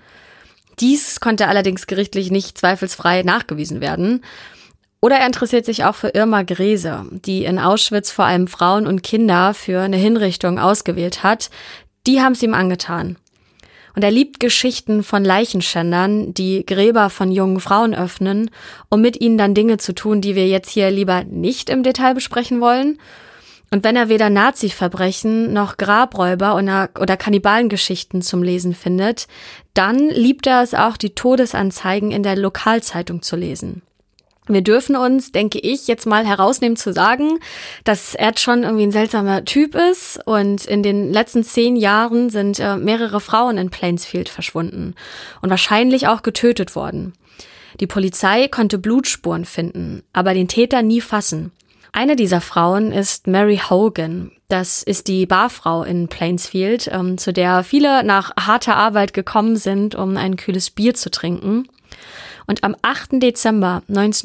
Speaker 2: Dies konnte allerdings gerichtlich nicht zweifelsfrei nachgewiesen werden. Oder er interessiert sich auch für Irma Grese, die in Auschwitz vor allem Frauen und Kinder für eine Hinrichtung ausgewählt hat. Die haben es ihm angetan. Und er liebt Geschichten von Leichenschändern, die Gräber von jungen Frauen öffnen, um mit ihnen dann Dinge zu tun, die wir jetzt hier lieber nicht im Detail besprechen wollen. Und wenn er weder Nazi-Verbrechen noch Grabräuber oder Kannibalengeschichten zum Lesen findet, dann liebt er es auch, die Todesanzeigen in der Lokalzeitung zu lesen. Wir dürfen uns, denke ich, jetzt mal herausnehmen zu sagen, dass Ed schon irgendwie ein seltsamer Typ ist und in den letzten 10 Jahren sind mehrere Frauen in Plainsfield verschwunden und wahrscheinlich auch getötet worden. Die Polizei konnte Blutspuren finden, aber den Täter nie fassen. Eine dieser Frauen ist Mary Hogan. Das ist die Barfrau in Plainsfield, zu der viele nach harter Arbeit gekommen sind, um ein kühles Bier zu trinken. Und am 8. Dezember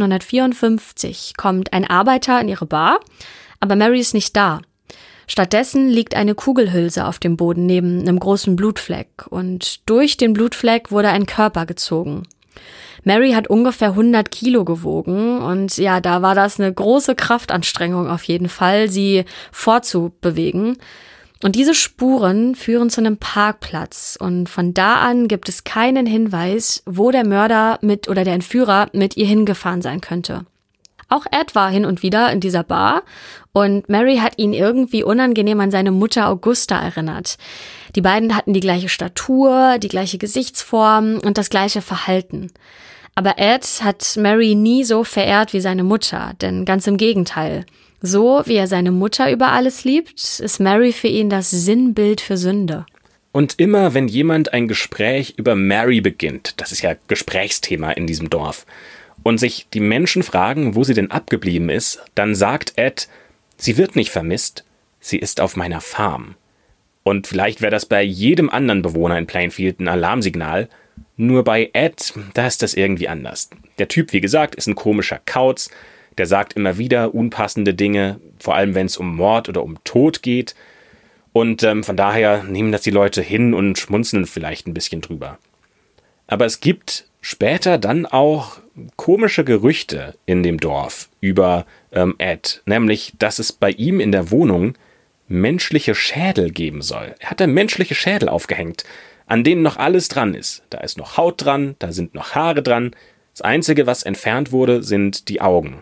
Speaker 2: 1954 kommt ein Arbeiter in ihre Bar, aber Mary ist nicht da. Stattdessen liegt eine Kugelhülse auf dem Boden neben einem großen Blutfleck und durch den Blutfleck wurde ein Körper gezogen. Mary hat ungefähr 100 Kilo gewogen und ja, da war das eine große Kraftanstrengung auf jeden Fall, sie fortzubewegen. Und diese Spuren führen zu einem Parkplatz und von da an gibt es keinen Hinweis, wo der Mörder der Entführer mit ihr hingefahren sein könnte. Auch Ed war hin und wieder in dieser Bar und Mary hat ihn irgendwie unangenehm an seine Mutter Augusta erinnert. Die beiden hatten die gleiche Statur, die gleiche Gesichtsform und das gleiche Verhalten. Aber Ed hat Mary nie so verehrt wie seine Mutter, denn ganz im Gegenteil. So wie er seine Mutter über alles liebt, ist Mary für ihn das Sinnbild für Sünde.
Speaker 1: Und immer, wenn jemand ein Gespräch über Mary beginnt, das ist ja Gesprächsthema in diesem Dorf, und sich die Menschen fragen, wo sie denn abgeblieben ist, dann sagt Ed, sie wird nicht vermisst, sie ist auf meiner Farm. Und vielleicht wäre das bei jedem anderen Bewohner in Plainfield ein Alarmsignal, nur bei Ed, da ist das irgendwie anders. Der Typ, wie gesagt, ist ein komischer Kauz, der sagt immer wieder unpassende Dinge, vor allem wenn es um Mord oder um Tod geht. Und von daher nehmen das die Leute hin und schmunzeln vielleicht ein bisschen drüber. Aber es gibt später dann auch komische Gerüchte in dem Dorf über Ed. Nämlich, dass es bei ihm in der Wohnung menschliche Schädel geben soll. Er hat da menschliche Schädel aufgehängt, an denen noch alles dran ist. Da ist noch Haut dran, da sind noch Haare dran. Das Einzige, was entfernt wurde, sind die Augen.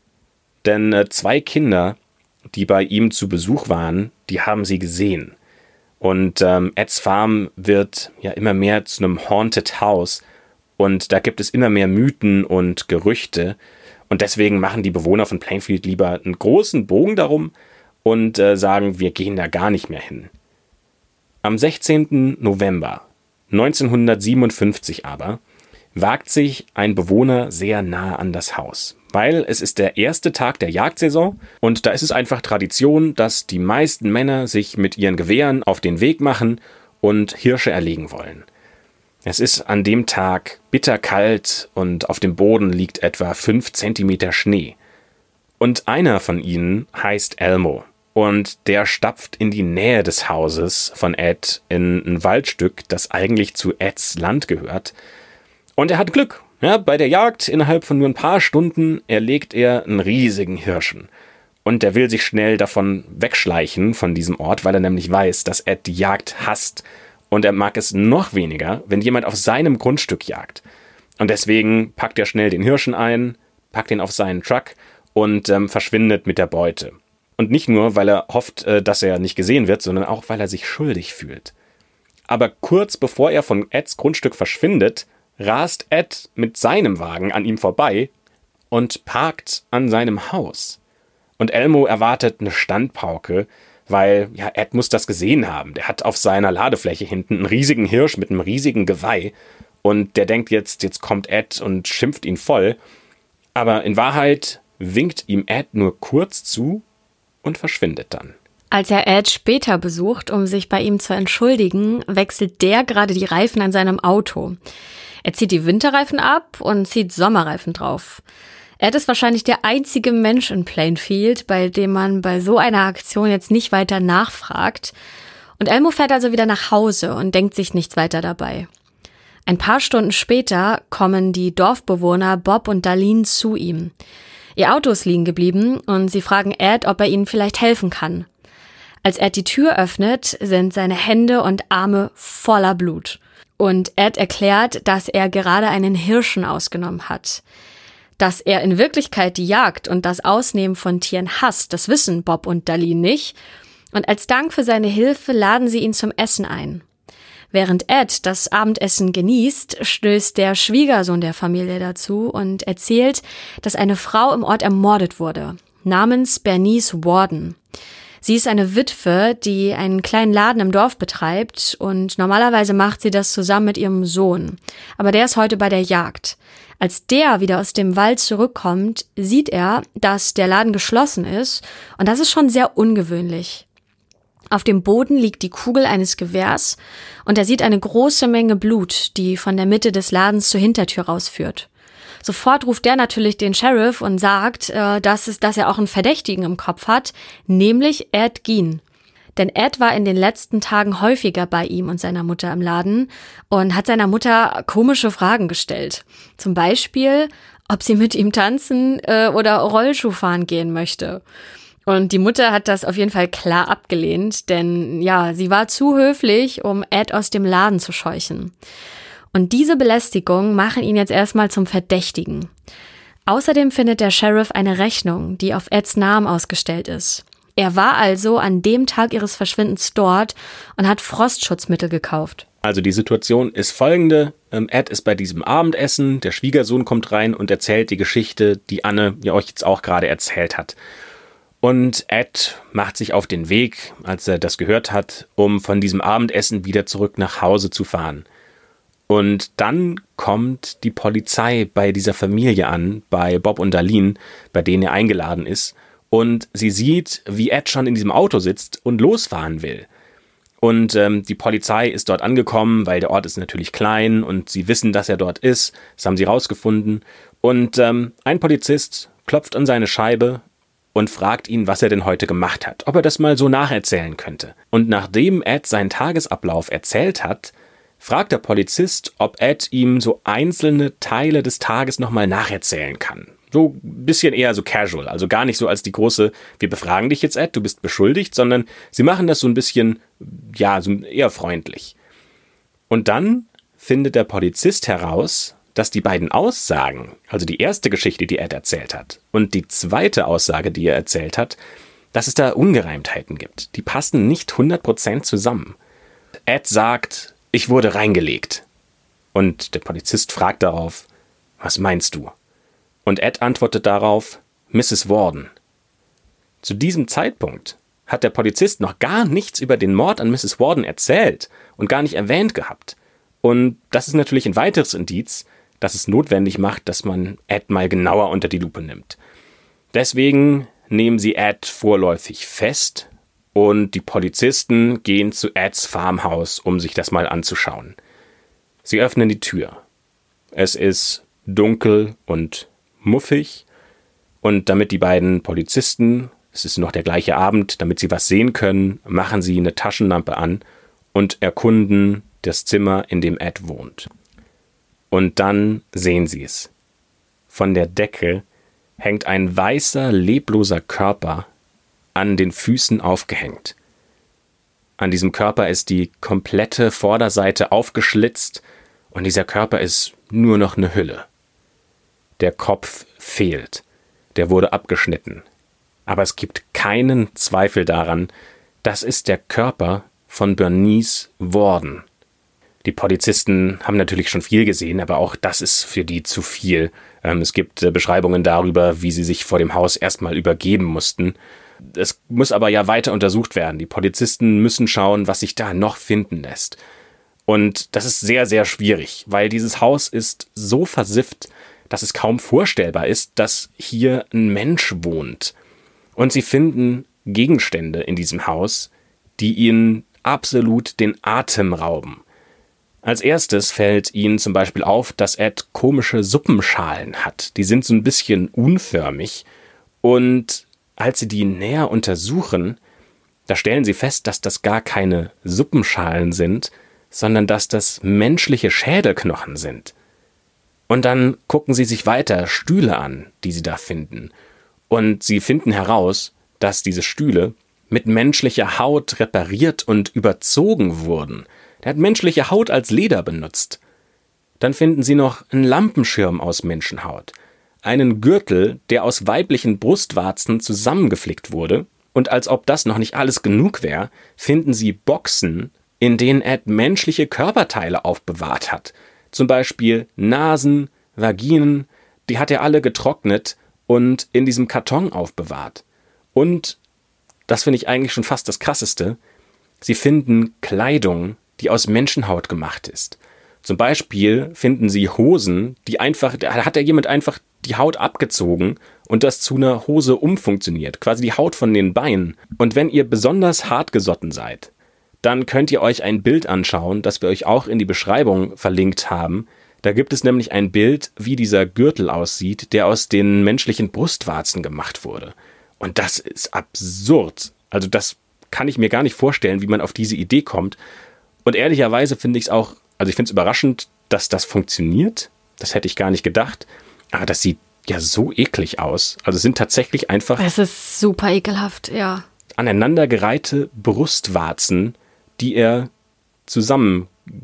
Speaker 1: Denn 2 Kinder, die bei ihm zu Besuch waren, die haben sie gesehen. Und Eds Farm wird ja immer mehr zu einem Haunted House. Und da gibt es immer mehr Mythen und Gerüchte. Und deswegen machen die Bewohner von Plainfield lieber einen großen Bogen darum, und sagen, wir gehen da gar nicht mehr hin. Am 16. November 1957 aber wagt sich ein Bewohner sehr nah an das Haus, weil es ist der erste Tag der Jagdsaison und da ist es einfach Tradition, dass die meisten Männer sich mit ihren Gewehren auf den Weg machen und Hirsche erlegen wollen. Es ist an dem Tag bitterkalt und auf dem Boden liegt etwa 5 Zentimeter Schnee. Und einer von ihnen heißt Elmo. Und der stapft in die Nähe des Hauses von Ed in ein Waldstück, das eigentlich zu Eds Land gehört. Und er hat Glück. Ja, bei der Jagd innerhalb von nur ein paar Stunden erlegt er einen riesigen Hirschen. Und er will sich schnell davon wegschleichen, von diesem Ort, weil er nämlich weiß, dass Ed die Jagd hasst. Und er mag es noch weniger, wenn jemand auf seinem Grundstück jagt. Und deswegen packt er schnell den Hirschen ein, packt ihn auf seinen Truck und verschwindet mit der Beute. Und nicht nur, weil er hofft, dass er nicht gesehen wird, sondern auch, weil er sich schuldig fühlt. Aber kurz bevor er von Eds Grundstück verschwindet, rast Ed mit seinem Wagen an ihm vorbei und parkt an seinem Haus. Und Elmo erwartet eine Standpauke, weil Ed muss das gesehen haben. Der hat auf seiner Ladefläche hinten einen riesigen Hirsch mit einem riesigen Geweih und der denkt jetzt kommt Ed und schimpft ihn voll. Aber in Wahrheit winkt ihm Ed nur kurz zu und verschwindet dann.
Speaker 2: Als er Ed später besucht, um sich bei ihm zu entschuldigen, wechselt der gerade die Reifen an seinem Auto. Er zieht die Winterreifen ab und zieht Sommerreifen drauf. Ed ist wahrscheinlich der einzige Mensch in Plainfield, bei dem man bei so einer Aktion jetzt nicht weiter nachfragt. Und Elmo fährt also wieder nach Hause und denkt sich nichts weiter dabei. Ein paar Stunden später kommen die Dorfbewohner Bob und Darlene zu ihm. Ihr Auto ist liegen geblieben und sie fragen Ed, ob er ihnen vielleicht helfen kann. Als Ed die Tür öffnet, sind seine Hände und Arme voller Blut. Und Ed erklärt, dass er gerade einen Hirschen ausgenommen hat. Dass er in Wirklichkeit die Jagd und das Ausnehmen von Tieren hasst, das wissen Bob und Darlene nicht. Und als Dank für seine Hilfe laden sie ihn zum Essen ein. Während Ed das Abendessen genießt, stößt der Schwiegersohn der Familie dazu und erzählt, dass eine Frau im Ort ermordet wurde, namens Bernice Warden. Sie ist eine Witwe, die einen kleinen Laden im Dorf betreibt und normalerweise macht sie das zusammen mit ihrem Sohn. Aber der ist heute bei der Jagd. Als der wieder aus dem Wald zurückkommt, sieht er, dass der Laden geschlossen ist und das ist schon sehr ungewöhnlich. Auf dem Boden liegt die Kugel eines Gewehrs und er sieht eine große Menge Blut, die von der Mitte des Ladens zur Hintertür rausführt. Sofort ruft der natürlich den Sheriff und sagt, dass er auch einen Verdächtigen im Kopf hat, nämlich Ed Gein. Denn Ed war in den letzten Tagen häufiger bei ihm und seiner Mutter im Laden und hat seiner Mutter komische Fragen gestellt. Zum Beispiel, ob sie mit ihm tanzen oder Rollschuh fahren gehen möchte. Und die Mutter hat das auf jeden Fall klar abgelehnt, denn sie war zu höflich, um Ed aus dem Laden zu scheuchen. Und diese Belästigung machen ihn jetzt erstmal zum Verdächtigen. Außerdem findet der Sheriff eine Rechnung, die auf Eds Namen ausgestellt ist. Er war also an dem Tag ihres Verschwindens dort und hat Frostschutzmittel gekauft.
Speaker 1: Also die Situation ist folgende. Ed ist bei diesem Abendessen, der Schwiegersohn kommt rein und erzählt die Geschichte, die Anne euch jetzt auch gerade erzählt hat. Und Ed macht sich auf den Weg, als er das gehört hat, um von diesem Abendessen wieder zurück nach Hause zu fahren. Und dann kommt die Polizei bei dieser Familie an, bei Bob und Darlene, bei denen er eingeladen ist. Und sie sieht, wie Ed schon in diesem Auto sitzt und losfahren will. Und die Polizei ist dort angekommen, weil der Ort ist natürlich klein und sie wissen, dass er dort ist. Das haben sie rausgefunden. Und ein Polizist klopft an seine Scheibe und fragt ihn, was er denn heute gemacht hat, ob er das mal so nacherzählen könnte. Und nachdem Ed seinen Tagesablauf erzählt hat, fragt der Polizist, ob Ed ihm so einzelne Teile des Tages nochmal nacherzählen kann. So ein bisschen eher so casual, also gar nicht so als die große, wir befragen dich jetzt, Ed, du bist beschuldigt, sondern sie machen das so ein bisschen, so eher freundlich. Und dann findet der Polizist heraus, dass die beiden Aussagen, also die erste Geschichte, die Ed erzählt hat, und die zweite Aussage, die er erzählt hat, dass es da Ungereimtheiten gibt. Die passen nicht 100% zusammen. Ed sagt, ich wurde reingelegt. Und der Polizist fragt darauf, was meinst du? Und Ed antwortet darauf, Mrs. Warden. Zu diesem Zeitpunkt hat der Polizist noch gar nichts über den Mord an Mrs. Warden erzählt und gar nicht erwähnt gehabt. Und das ist natürlich ein weiteres Indiz, das es notwendig macht, dass man Ed mal genauer unter die Lupe nimmt. Deswegen nehmen sie Ed vorläufig fest und die Polizisten gehen zu Eds Farmhaus, um sich das mal anzuschauen. Sie öffnen die Tür. Es ist dunkel und muffig und damit die beiden Polizisten, es ist noch der gleiche Abend, damit sie was sehen können, machen sie eine Taschenlampe an und erkunden das Zimmer, in dem Ed wohnt. Und dann sehen sie es. Von der Decke hängt ein weißer, lebloser Körper an den Füßen aufgehängt. An diesem Körper ist die komplette Vorderseite aufgeschlitzt und dieser Körper ist nur noch eine Hülle. Der Kopf fehlt. Der wurde abgeschnitten. Aber es gibt keinen Zweifel daran, das ist der Körper von Bernice Warden. Die Polizisten haben natürlich schon viel gesehen, aber auch das ist für die zu viel. Es gibt Beschreibungen darüber, wie sie sich vor dem Haus erstmal übergeben mussten. Es muss aber ja weiter untersucht werden. Die Polizisten müssen schauen, was sich da noch finden lässt. Und das ist sehr, sehr schwierig, weil dieses Haus ist so versifft, dass es kaum vorstellbar ist, dass hier ein Mensch wohnt. Und sie finden Gegenstände in diesem Haus, die ihnen absolut den Atem rauben. Als erstes fällt ihnen zum Beispiel auf, dass Ed komische Suppenschalen hat. Die sind so ein bisschen unförmig und als sie die näher untersuchen, da stellen sie fest, dass das gar keine Suppenschalen sind, sondern dass das menschliche Schädelknochen sind. Und dann gucken sie sich weiter Stühle an, die sie da finden. Und sie finden heraus, dass diese Stühle mit menschlicher Haut repariert und überzogen wurden. Der hat menschliche Haut als Leder benutzt. Dann finden sie noch einen Lampenschirm aus Menschenhaut, einen Gürtel, der aus weiblichen Brustwarzen zusammengeflickt wurde, und als ob das noch nicht alles genug wäre, finden sie Boxen, in denen Ed menschliche Körperteile aufbewahrt hat. Zum Beispiel Nasen, Vaginen, die hat er alle getrocknet und in diesem Karton aufbewahrt. Und, das finde ich eigentlich schon fast das Krasseste, sie finden Kleidung, die aus Menschenhaut gemacht ist. Zum Beispiel finden sie Hosen, da hat jemand einfach die Haut abgezogen und das zu einer Hose umfunktioniert, quasi die Haut von den Beinen. Und wenn ihr besonders hartgesotten seid, dann könnt ihr euch ein Bild anschauen, das wir euch auch in die Beschreibung verlinkt haben. Da gibt es nämlich ein Bild, wie dieser Gürtel aussieht, der aus den menschlichen Brustwarzen gemacht wurde. Und das ist absurd. Also das kann ich mir gar nicht vorstellen, wie man auf diese Idee kommt. Und ehrlicherweise finde ich es auch, also ich finde es überraschend, dass das funktioniert. Das hätte ich gar nicht gedacht. Aber das sieht ja so eklig aus. Also es sind tatsächlich einfach...
Speaker 2: Es ist super ekelhaft, ja.
Speaker 1: Aneinandergereihte Brustwarzen, die er zusammen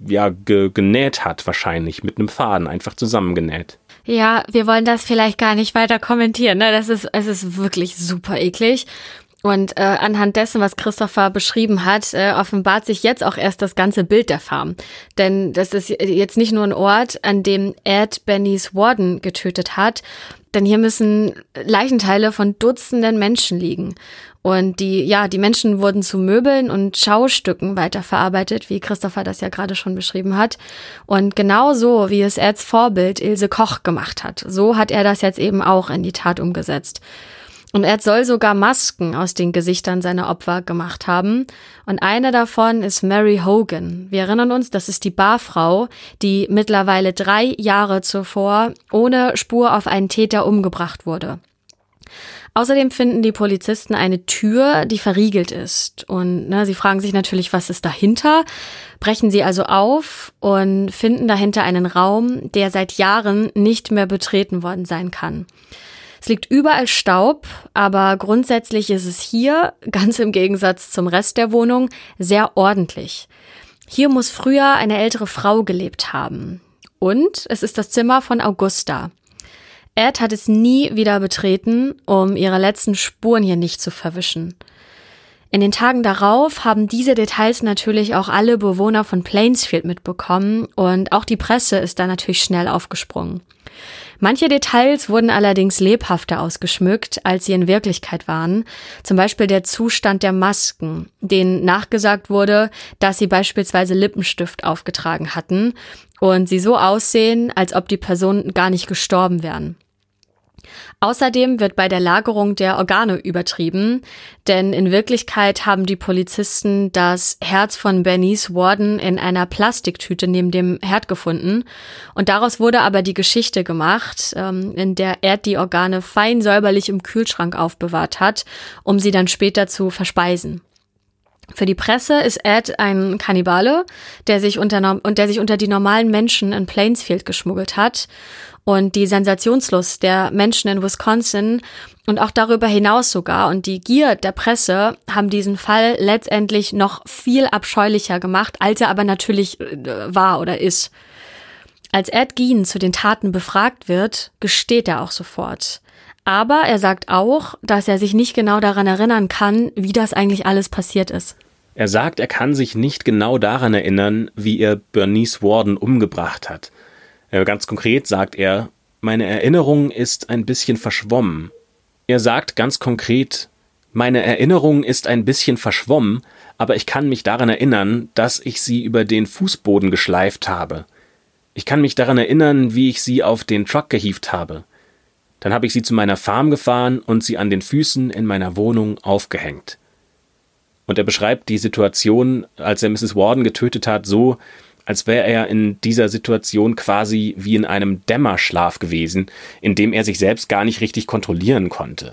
Speaker 1: genäht hat wahrscheinlich, mit einem Faden einfach zusammengenäht.
Speaker 2: Ja, wir wollen das vielleicht gar nicht weiter kommentieren, ne? Es ist wirklich super eklig. Und anhand dessen, was Christopher beschrieben hat, offenbart sich jetzt auch erst das ganze Bild der Farm. Denn das ist jetzt nicht nur ein Ort, an dem Ed Bernice Warden getötet hat, denn hier müssen Leichenteile von Dutzenden Menschen liegen. Und die Menschen wurden zu Möbeln und Schaustücken weiterverarbeitet, wie Christopher das ja gerade schon beschrieben hat. Und genau so, wie es Eds Vorbild Ilse Koch gemacht hat, so hat er das jetzt eben auch in die Tat umgesetzt. Und Ed soll sogar Masken aus den Gesichtern seiner Opfer gemacht haben. Und eine davon ist Mary Hogan. Wir erinnern uns, das ist die Barfrau, die mittlerweile 3 Jahre zuvor ohne Spur auf einen Täter umgebracht wurde. Außerdem finden die Polizisten eine Tür, die verriegelt ist. Und sie fragen sich natürlich, was ist dahinter? Brechen sie also auf und finden dahinter einen Raum, der seit Jahren nicht mehr betreten worden sein kann. Es liegt überall Staub, aber grundsätzlich ist es hier, ganz im Gegensatz zum Rest der Wohnung, sehr ordentlich. Hier muss früher eine ältere Frau gelebt haben. Und es ist das Zimmer von Augusta. Ed hat es nie wieder betreten, um ihre letzten Spuren hier nicht zu verwischen. In den Tagen darauf haben diese Details natürlich auch alle Bewohner von Plainsfield mitbekommen und auch die Presse ist da natürlich schnell aufgesprungen. Manche Details wurden allerdings lebhafter ausgeschmückt, als sie in Wirklichkeit waren. Zum Beispiel der Zustand der Masken, denen nachgesagt wurde, dass sie beispielsweise Lippenstift aufgetragen hatten und sie so aussehen, als ob die Personen gar nicht gestorben wären. Außerdem wird bei der Lagerung der Organe übertrieben, denn in Wirklichkeit haben die Polizisten das Herz von Bernice Worden in einer Plastiktüte neben dem Herd gefunden und daraus wurde aber die Geschichte gemacht, in der Ed die Organe fein säuberlich im Kühlschrank aufbewahrt hat, um sie dann später zu verspeisen. Für die Presse ist Ed ein Kannibale, der sich unter die normalen Menschen in Plainsfield geschmuggelt hat. Und die Sensationslust der Menschen in Wisconsin und auch darüber hinaus sogar und die Gier der Presse haben diesen Fall letztendlich noch viel abscheulicher gemacht, als er aber natürlich war oder ist. Als Ed Gein zu den Taten befragt wird, gesteht er auch sofort. Aber er sagt auch, dass er sich nicht genau daran erinnern kann, wie das eigentlich alles passiert ist.
Speaker 1: Er sagt, er kann sich nicht genau daran erinnern, wie er Bernice Worden umgebracht hat. Ganz konkret sagt er, meine Erinnerung ist ein bisschen verschwommen. Er sagt ganz konkret, meine Erinnerung ist ein bisschen verschwommen, aber ich kann mich daran erinnern, dass ich sie über den Fußboden geschleift habe. Ich kann mich daran erinnern, wie ich sie auf den Truck gehievt habe. Dann habe ich sie zu meiner Farm gefahren und sie an den Füßen in meiner Wohnung aufgehängt. Und er beschreibt die Situation, als er Mrs. Worden getötet hat, so, als wäre er in dieser Situation quasi wie in einem Dämmerschlaf gewesen, in dem er sich selbst gar nicht richtig kontrollieren konnte.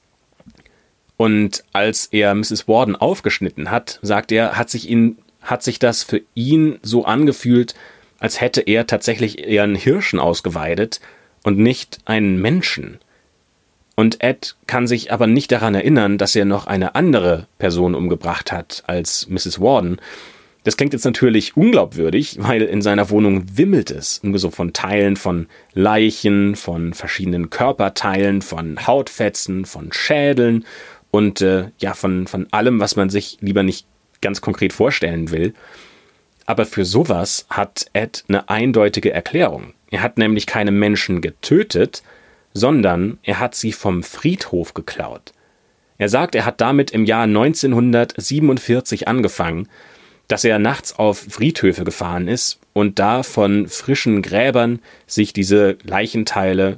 Speaker 1: Und als er Mrs. Worden aufgeschnitten hat, sagt er, hat sich das für ihn so angefühlt, als hätte er tatsächlich eher einen Hirschen ausgeweidet und nicht einen Menschen. Und Ed kann sich aber nicht daran erinnern, dass er noch eine andere Person umgebracht hat als Mrs. Worden. Das klingt jetzt natürlich unglaubwürdig, weil in seiner Wohnung wimmelt es nur so von Teilen von Leichen, von verschiedenen Körperteilen, von Hautfetzen, von Schädeln und von allem, was man sich lieber nicht ganz konkret vorstellen will. Aber für sowas hat Ed eine eindeutige Erklärung. Er hat nämlich keine Menschen getötet, sondern er hat sie vom Friedhof geklaut. Er sagt, er hat damit im Jahr 1947 angefangen, dass er nachts auf Friedhöfe gefahren ist und da von frischen Gräbern sich diese Leichenteile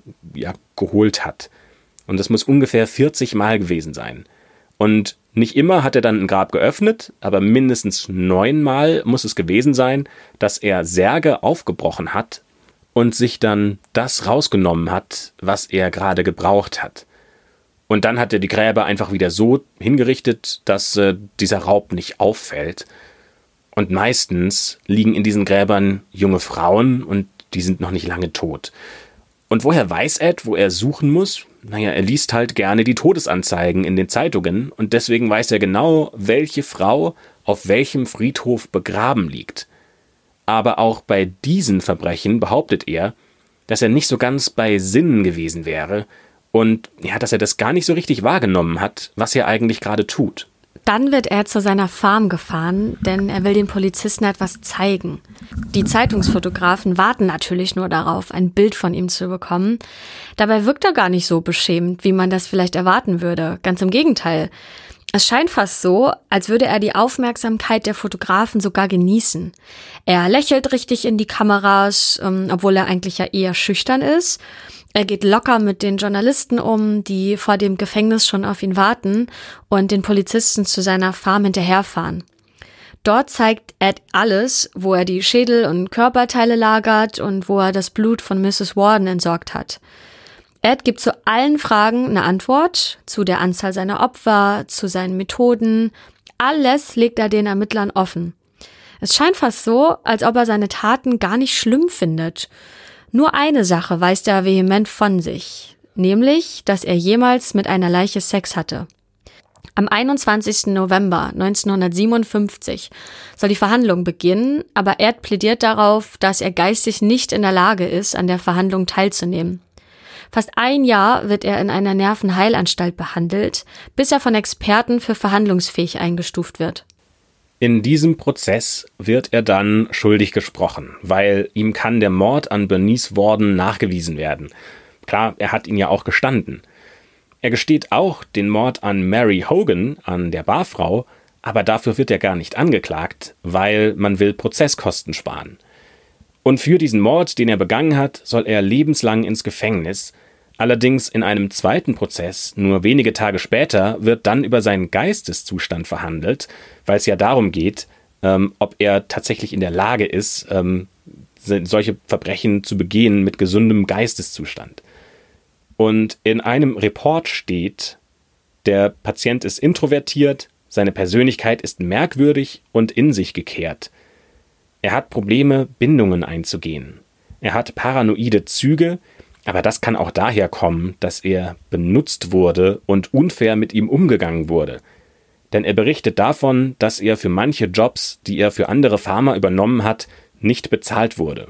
Speaker 1: geholt hat. Und das muss ungefähr 40 Mal gewesen sein. Und nicht immer hat er dann ein Grab geöffnet, aber mindestens 9 Mal muss es gewesen sein, dass er Särge aufgebrochen hat und sich dann das rausgenommen hat, was er gerade gebraucht hat. Und dann hat er die Gräber einfach wieder so hingerichtet, dass dieser Raub nicht auffällt. Und meistens liegen in diesen Gräbern junge Frauen und die sind noch nicht lange tot. Und woher weiß Ed, wo er suchen muss? Er liest halt gerne die Todesanzeigen in den Zeitungen und deswegen weiß er genau, welche Frau auf welchem Friedhof begraben liegt. Aber auch bei diesen Verbrechen behauptet er, dass er nicht so ganz bei Sinnen gewesen wäre und dass er das gar nicht so richtig wahrgenommen hat, was er eigentlich gerade tut.
Speaker 2: Dann wird er zu seiner Farm gefahren, denn er will den Polizisten etwas zeigen. Die Zeitungsfotografen warten natürlich nur darauf, ein Bild von ihm zu bekommen. Dabei wirkt er gar nicht so beschämt, wie man das vielleicht erwarten würde. Ganz im Gegenteil. Es scheint fast so, als würde er die Aufmerksamkeit der Fotografen sogar genießen. Er lächelt richtig in die Kameras, obwohl er eigentlich ja eher schüchtern ist. Er geht locker mit den Journalisten um, die vor dem Gefängnis schon auf ihn warten und den Polizisten zu seiner Farm hinterherfahren. Dort zeigt Ed alles, wo er die Schädel und Körperteile lagert und wo er das Blut von Mrs. Worden entsorgt hat. Ed gibt zu allen Fragen eine Antwort, zu der Anzahl seiner Opfer, zu seinen Methoden. Alles legt er den Ermittlern offen. Es scheint fast so, als ob er seine Taten gar nicht schlimm findet. Nur eine Sache weist er vehement von sich, nämlich, dass er jemals mit einer Leiche Sex hatte. Am 21. November 1957 soll die Verhandlung beginnen, aber Ed plädiert darauf, dass er geistig nicht in der Lage ist, an der Verhandlung teilzunehmen. Fast ein Jahr wird er in einer Nervenheilanstalt behandelt, bis er von Experten für verhandlungsfähig eingestuft wird.
Speaker 1: In diesem Prozess wird er dann schuldig gesprochen, weil ihm kann der Mord an Bernice Worden nachgewiesen werden. Klar, er hat ihn ja auch gestanden. Er gesteht auch den Mord an Mary Hogan, an der Barfrau, aber dafür wird er gar nicht angeklagt, weil man will Prozesskosten sparen. Und für diesen Mord, den er begangen hat, soll er lebenslang ins Gefängnis. Allerdings in einem zweiten Prozess, nur wenige Tage später, wird dann über seinen Geisteszustand verhandelt, weil es ja darum geht, ob er tatsächlich in der Lage ist, solche Verbrechen zu begehen mit gesundem Geisteszustand. Und in einem Report steht, der Patient ist introvertiert, seine Persönlichkeit ist merkwürdig und in sich gekehrt. Er hat Probleme, Bindungen einzugehen. Er hat paranoide Züge, aber das kann auch daher kommen, dass er benutzt wurde und unfair mit ihm umgegangen wurde. Denn er berichtet davon, dass er für manche Jobs, die er für andere Farmer übernommen hat, nicht bezahlt wurde.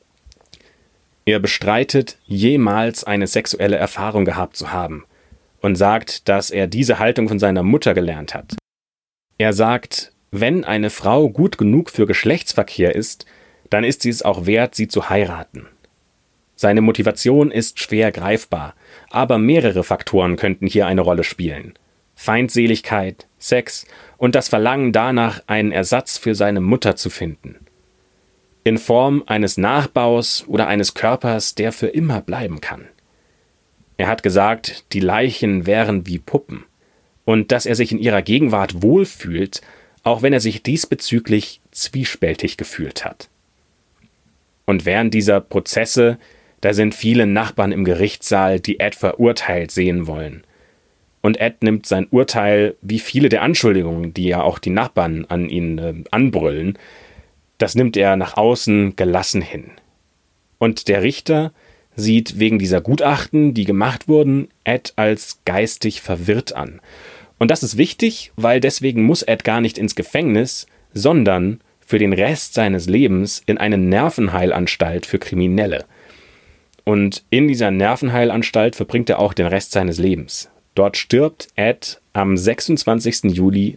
Speaker 1: Er bestreitet, jemals eine sexuelle Erfahrung gehabt zu haben und sagt, dass er diese Haltung von seiner Mutter gelernt hat. Er sagt, wenn eine Frau gut genug für Geschlechtsverkehr ist, dann ist sie es auch wert, sie zu heiraten. Seine Motivation ist schwer greifbar, aber mehrere Faktoren könnten hier eine Rolle spielen. Feindseligkeit, Sex und das Verlangen danach, einen Ersatz für seine Mutter zu finden. In Form eines Nachbaus oder eines Körpers, der für immer bleiben kann. Er hat gesagt, die Leichen wären wie Puppen und dass er sich in ihrer Gegenwart wohlfühlt, auch wenn er sich diesbezüglich zwiespältig gefühlt hat. Und während dieser Prozesse, da sind viele Nachbarn im Gerichtssaal, die Ed verurteilt sehen wollen. Und Ed nimmt sein Urteil, wie viele der Anschuldigungen, die ja auch die Nachbarn an ihn anbrüllen, das nimmt er nach außen gelassen hin. Und der Richter sieht wegen dieser Gutachten, die gemacht wurden, Ed als geistig verwirrt an. Und das ist wichtig, weil deswegen muss Ed gar nicht ins Gefängnis, sondern für den Rest seines Lebens in eine Nervenheilanstalt für Kriminelle. Und in dieser Nervenheilanstalt verbringt er auch den Rest seines Lebens. Dort stirbt Ed am 26. Juli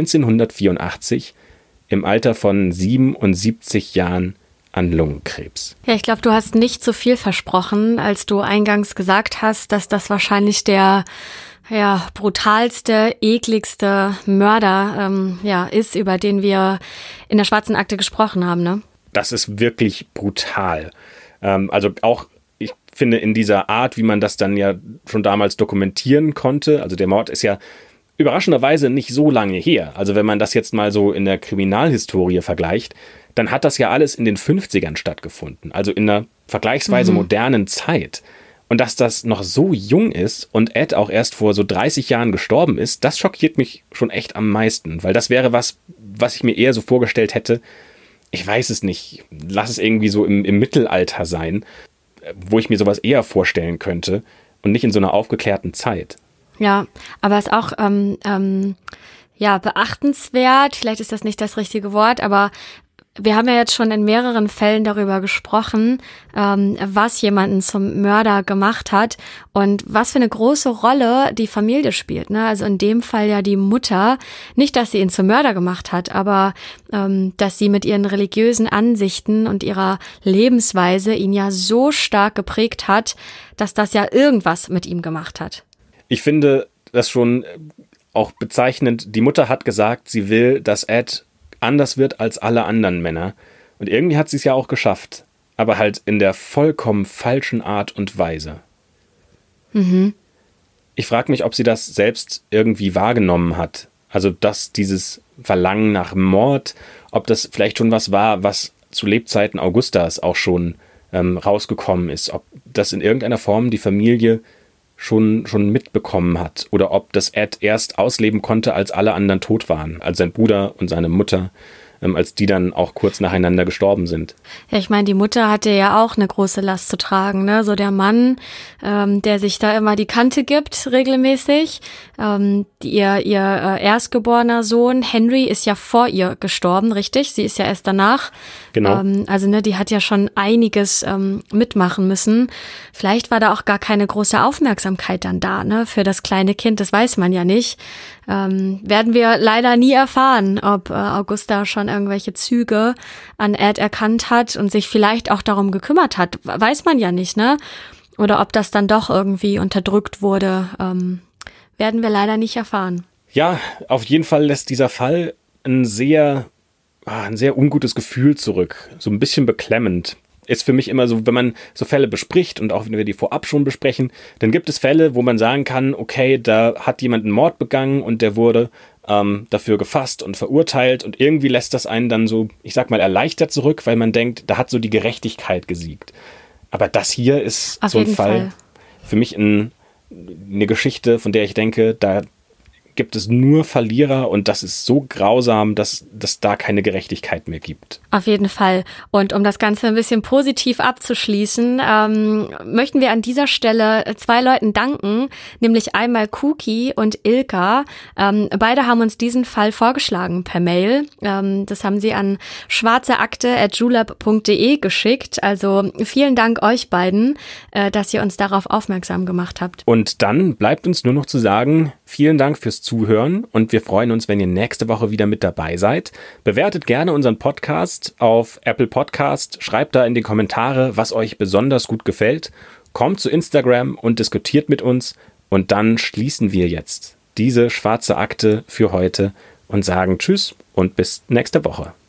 Speaker 1: 1984 im Alter von 77 Jahren an Lungenkrebs.
Speaker 2: Ja, ich glaube, du hast nicht so viel versprochen, als du eingangs gesagt hast, dass das wahrscheinlich der brutalste, ekligste Mörder ist, über den wir in der Schwarzen Akte gesprochen haben, ne?
Speaker 1: Das ist wirklich brutal. Also auch, ich finde, in dieser Art, wie man das dann ja schon damals dokumentieren konnte, also der Mord ist ja überraschenderweise nicht so lange her. Also wenn man das jetzt mal so in der Kriminalhistorie vergleicht, dann hat das ja alles in den 50ern stattgefunden, also in einer vergleichsweise modernen Zeit. Und dass das noch so jung ist und Ed auch erst vor so 30 Jahren gestorben ist, das schockiert mich schon echt am meisten. Weil das wäre was ich mir eher so vorgestellt hätte, ich weiß es nicht, lass es irgendwie so im Mittelalter sein, wo ich mir sowas eher vorstellen könnte und nicht in so einer aufgeklärten Zeit.
Speaker 2: Ja, aber es ist auch beachtenswert, vielleicht ist das nicht das richtige Wort, aber wir haben ja jetzt schon in mehreren Fällen darüber gesprochen, was jemanden zum Mörder gemacht hat und was für eine große Rolle die Familie spielt, ne? Also in dem Fall ja die Mutter, nicht, dass sie ihn zum Mörder gemacht hat, aber dass sie mit ihren religiösen Ansichten und ihrer Lebensweise ihn ja so stark geprägt hat, dass das ja irgendwas mit ihm gemacht hat.
Speaker 1: Ich finde das schon auch bezeichnend. Die Mutter hat gesagt, sie will, dass Ed anders wird als alle anderen Männer. Und irgendwie hat sie es ja auch geschafft. Aber halt in der vollkommen falschen Art und Weise. Mhm. Ich frage mich, ob sie das selbst irgendwie wahrgenommen hat. Also, dass dieses Verlangen nach Mord, ob das vielleicht schon was war, was zu Lebzeiten Augustas auch schon rausgekommen ist. Ob das in irgendeiner Form die Familie schon mitbekommen hat oder ob das Ed erst ausleben konnte, als alle anderen tot waren, als sein Bruder und seine Mutter, als die dann auch kurz nacheinander gestorben sind.
Speaker 2: Ja, ich meine, die Mutter hatte ja auch eine große Last zu tragen, ne? So der Mann, der sich da immer die Kante gibt, regelmäßig. Ihr erstgeborener Sohn Henry ist ja vor ihr gestorben, richtig? Sie ist ja erst danach.
Speaker 1: Genau.
Speaker 2: Die hat ja schon einiges mitmachen müssen. Vielleicht war da auch gar keine große Aufmerksamkeit dann da, ne? Für das kleine Kind, das weiß man ja nicht. Werden wir leider nie erfahren, ob Augusta schon irgendwelche Züge an Ed erkannt hat und sich vielleicht auch darum gekümmert hat. Weiß man ja nicht, ne? Oder ob das dann doch irgendwie unterdrückt wurde, werden wir leider nicht erfahren.
Speaker 1: Ja, auf jeden Fall lässt dieser Fall ein sehr ungutes Gefühl zurück. So ein bisschen beklemmend. Ist für mich immer so, wenn man so Fälle bespricht und auch wenn wir die vorab schon besprechen, dann gibt es Fälle, wo man sagen kann, okay, da hat jemand einen Mord begangen und der wurde dafür gefasst und verurteilt und irgendwie lässt das einen dann so, ich sag mal, erleichtert zurück, weil man denkt, da hat so die Gerechtigkeit gesiegt. Aber das hier ist
Speaker 2: auf
Speaker 1: so ein
Speaker 2: jeden
Speaker 1: Fall für mich eine Geschichte, von der ich denke, da gibt es nur Verlierer und das ist so grausam, dass da keine Gerechtigkeit mehr gibt.
Speaker 2: Auf jeden Fall. Und um das Ganze ein bisschen positiv abzuschließen, möchten wir an dieser Stelle 2 Leuten danken, nämlich einmal Kuki und Ilka. Beide haben uns diesen Fall vorgeschlagen per Mail. Das haben sie an schwarzeakte@julep.de geschickt. Also vielen Dank euch beiden, dass ihr uns darauf aufmerksam gemacht habt.
Speaker 1: Und dann bleibt uns nur noch zu sagen, vielen Dank fürs Zuhören und wir freuen uns, wenn ihr nächste Woche wieder mit dabei seid. Bewertet gerne unseren Podcast auf Apple Podcast, schreibt da in die Kommentare, was euch besonders gut gefällt. Kommt zu Instagram und diskutiert mit uns und dann schließen wir jetzt diese schwarze Akte für heute und sagen Tschüss und bis nächste Woche.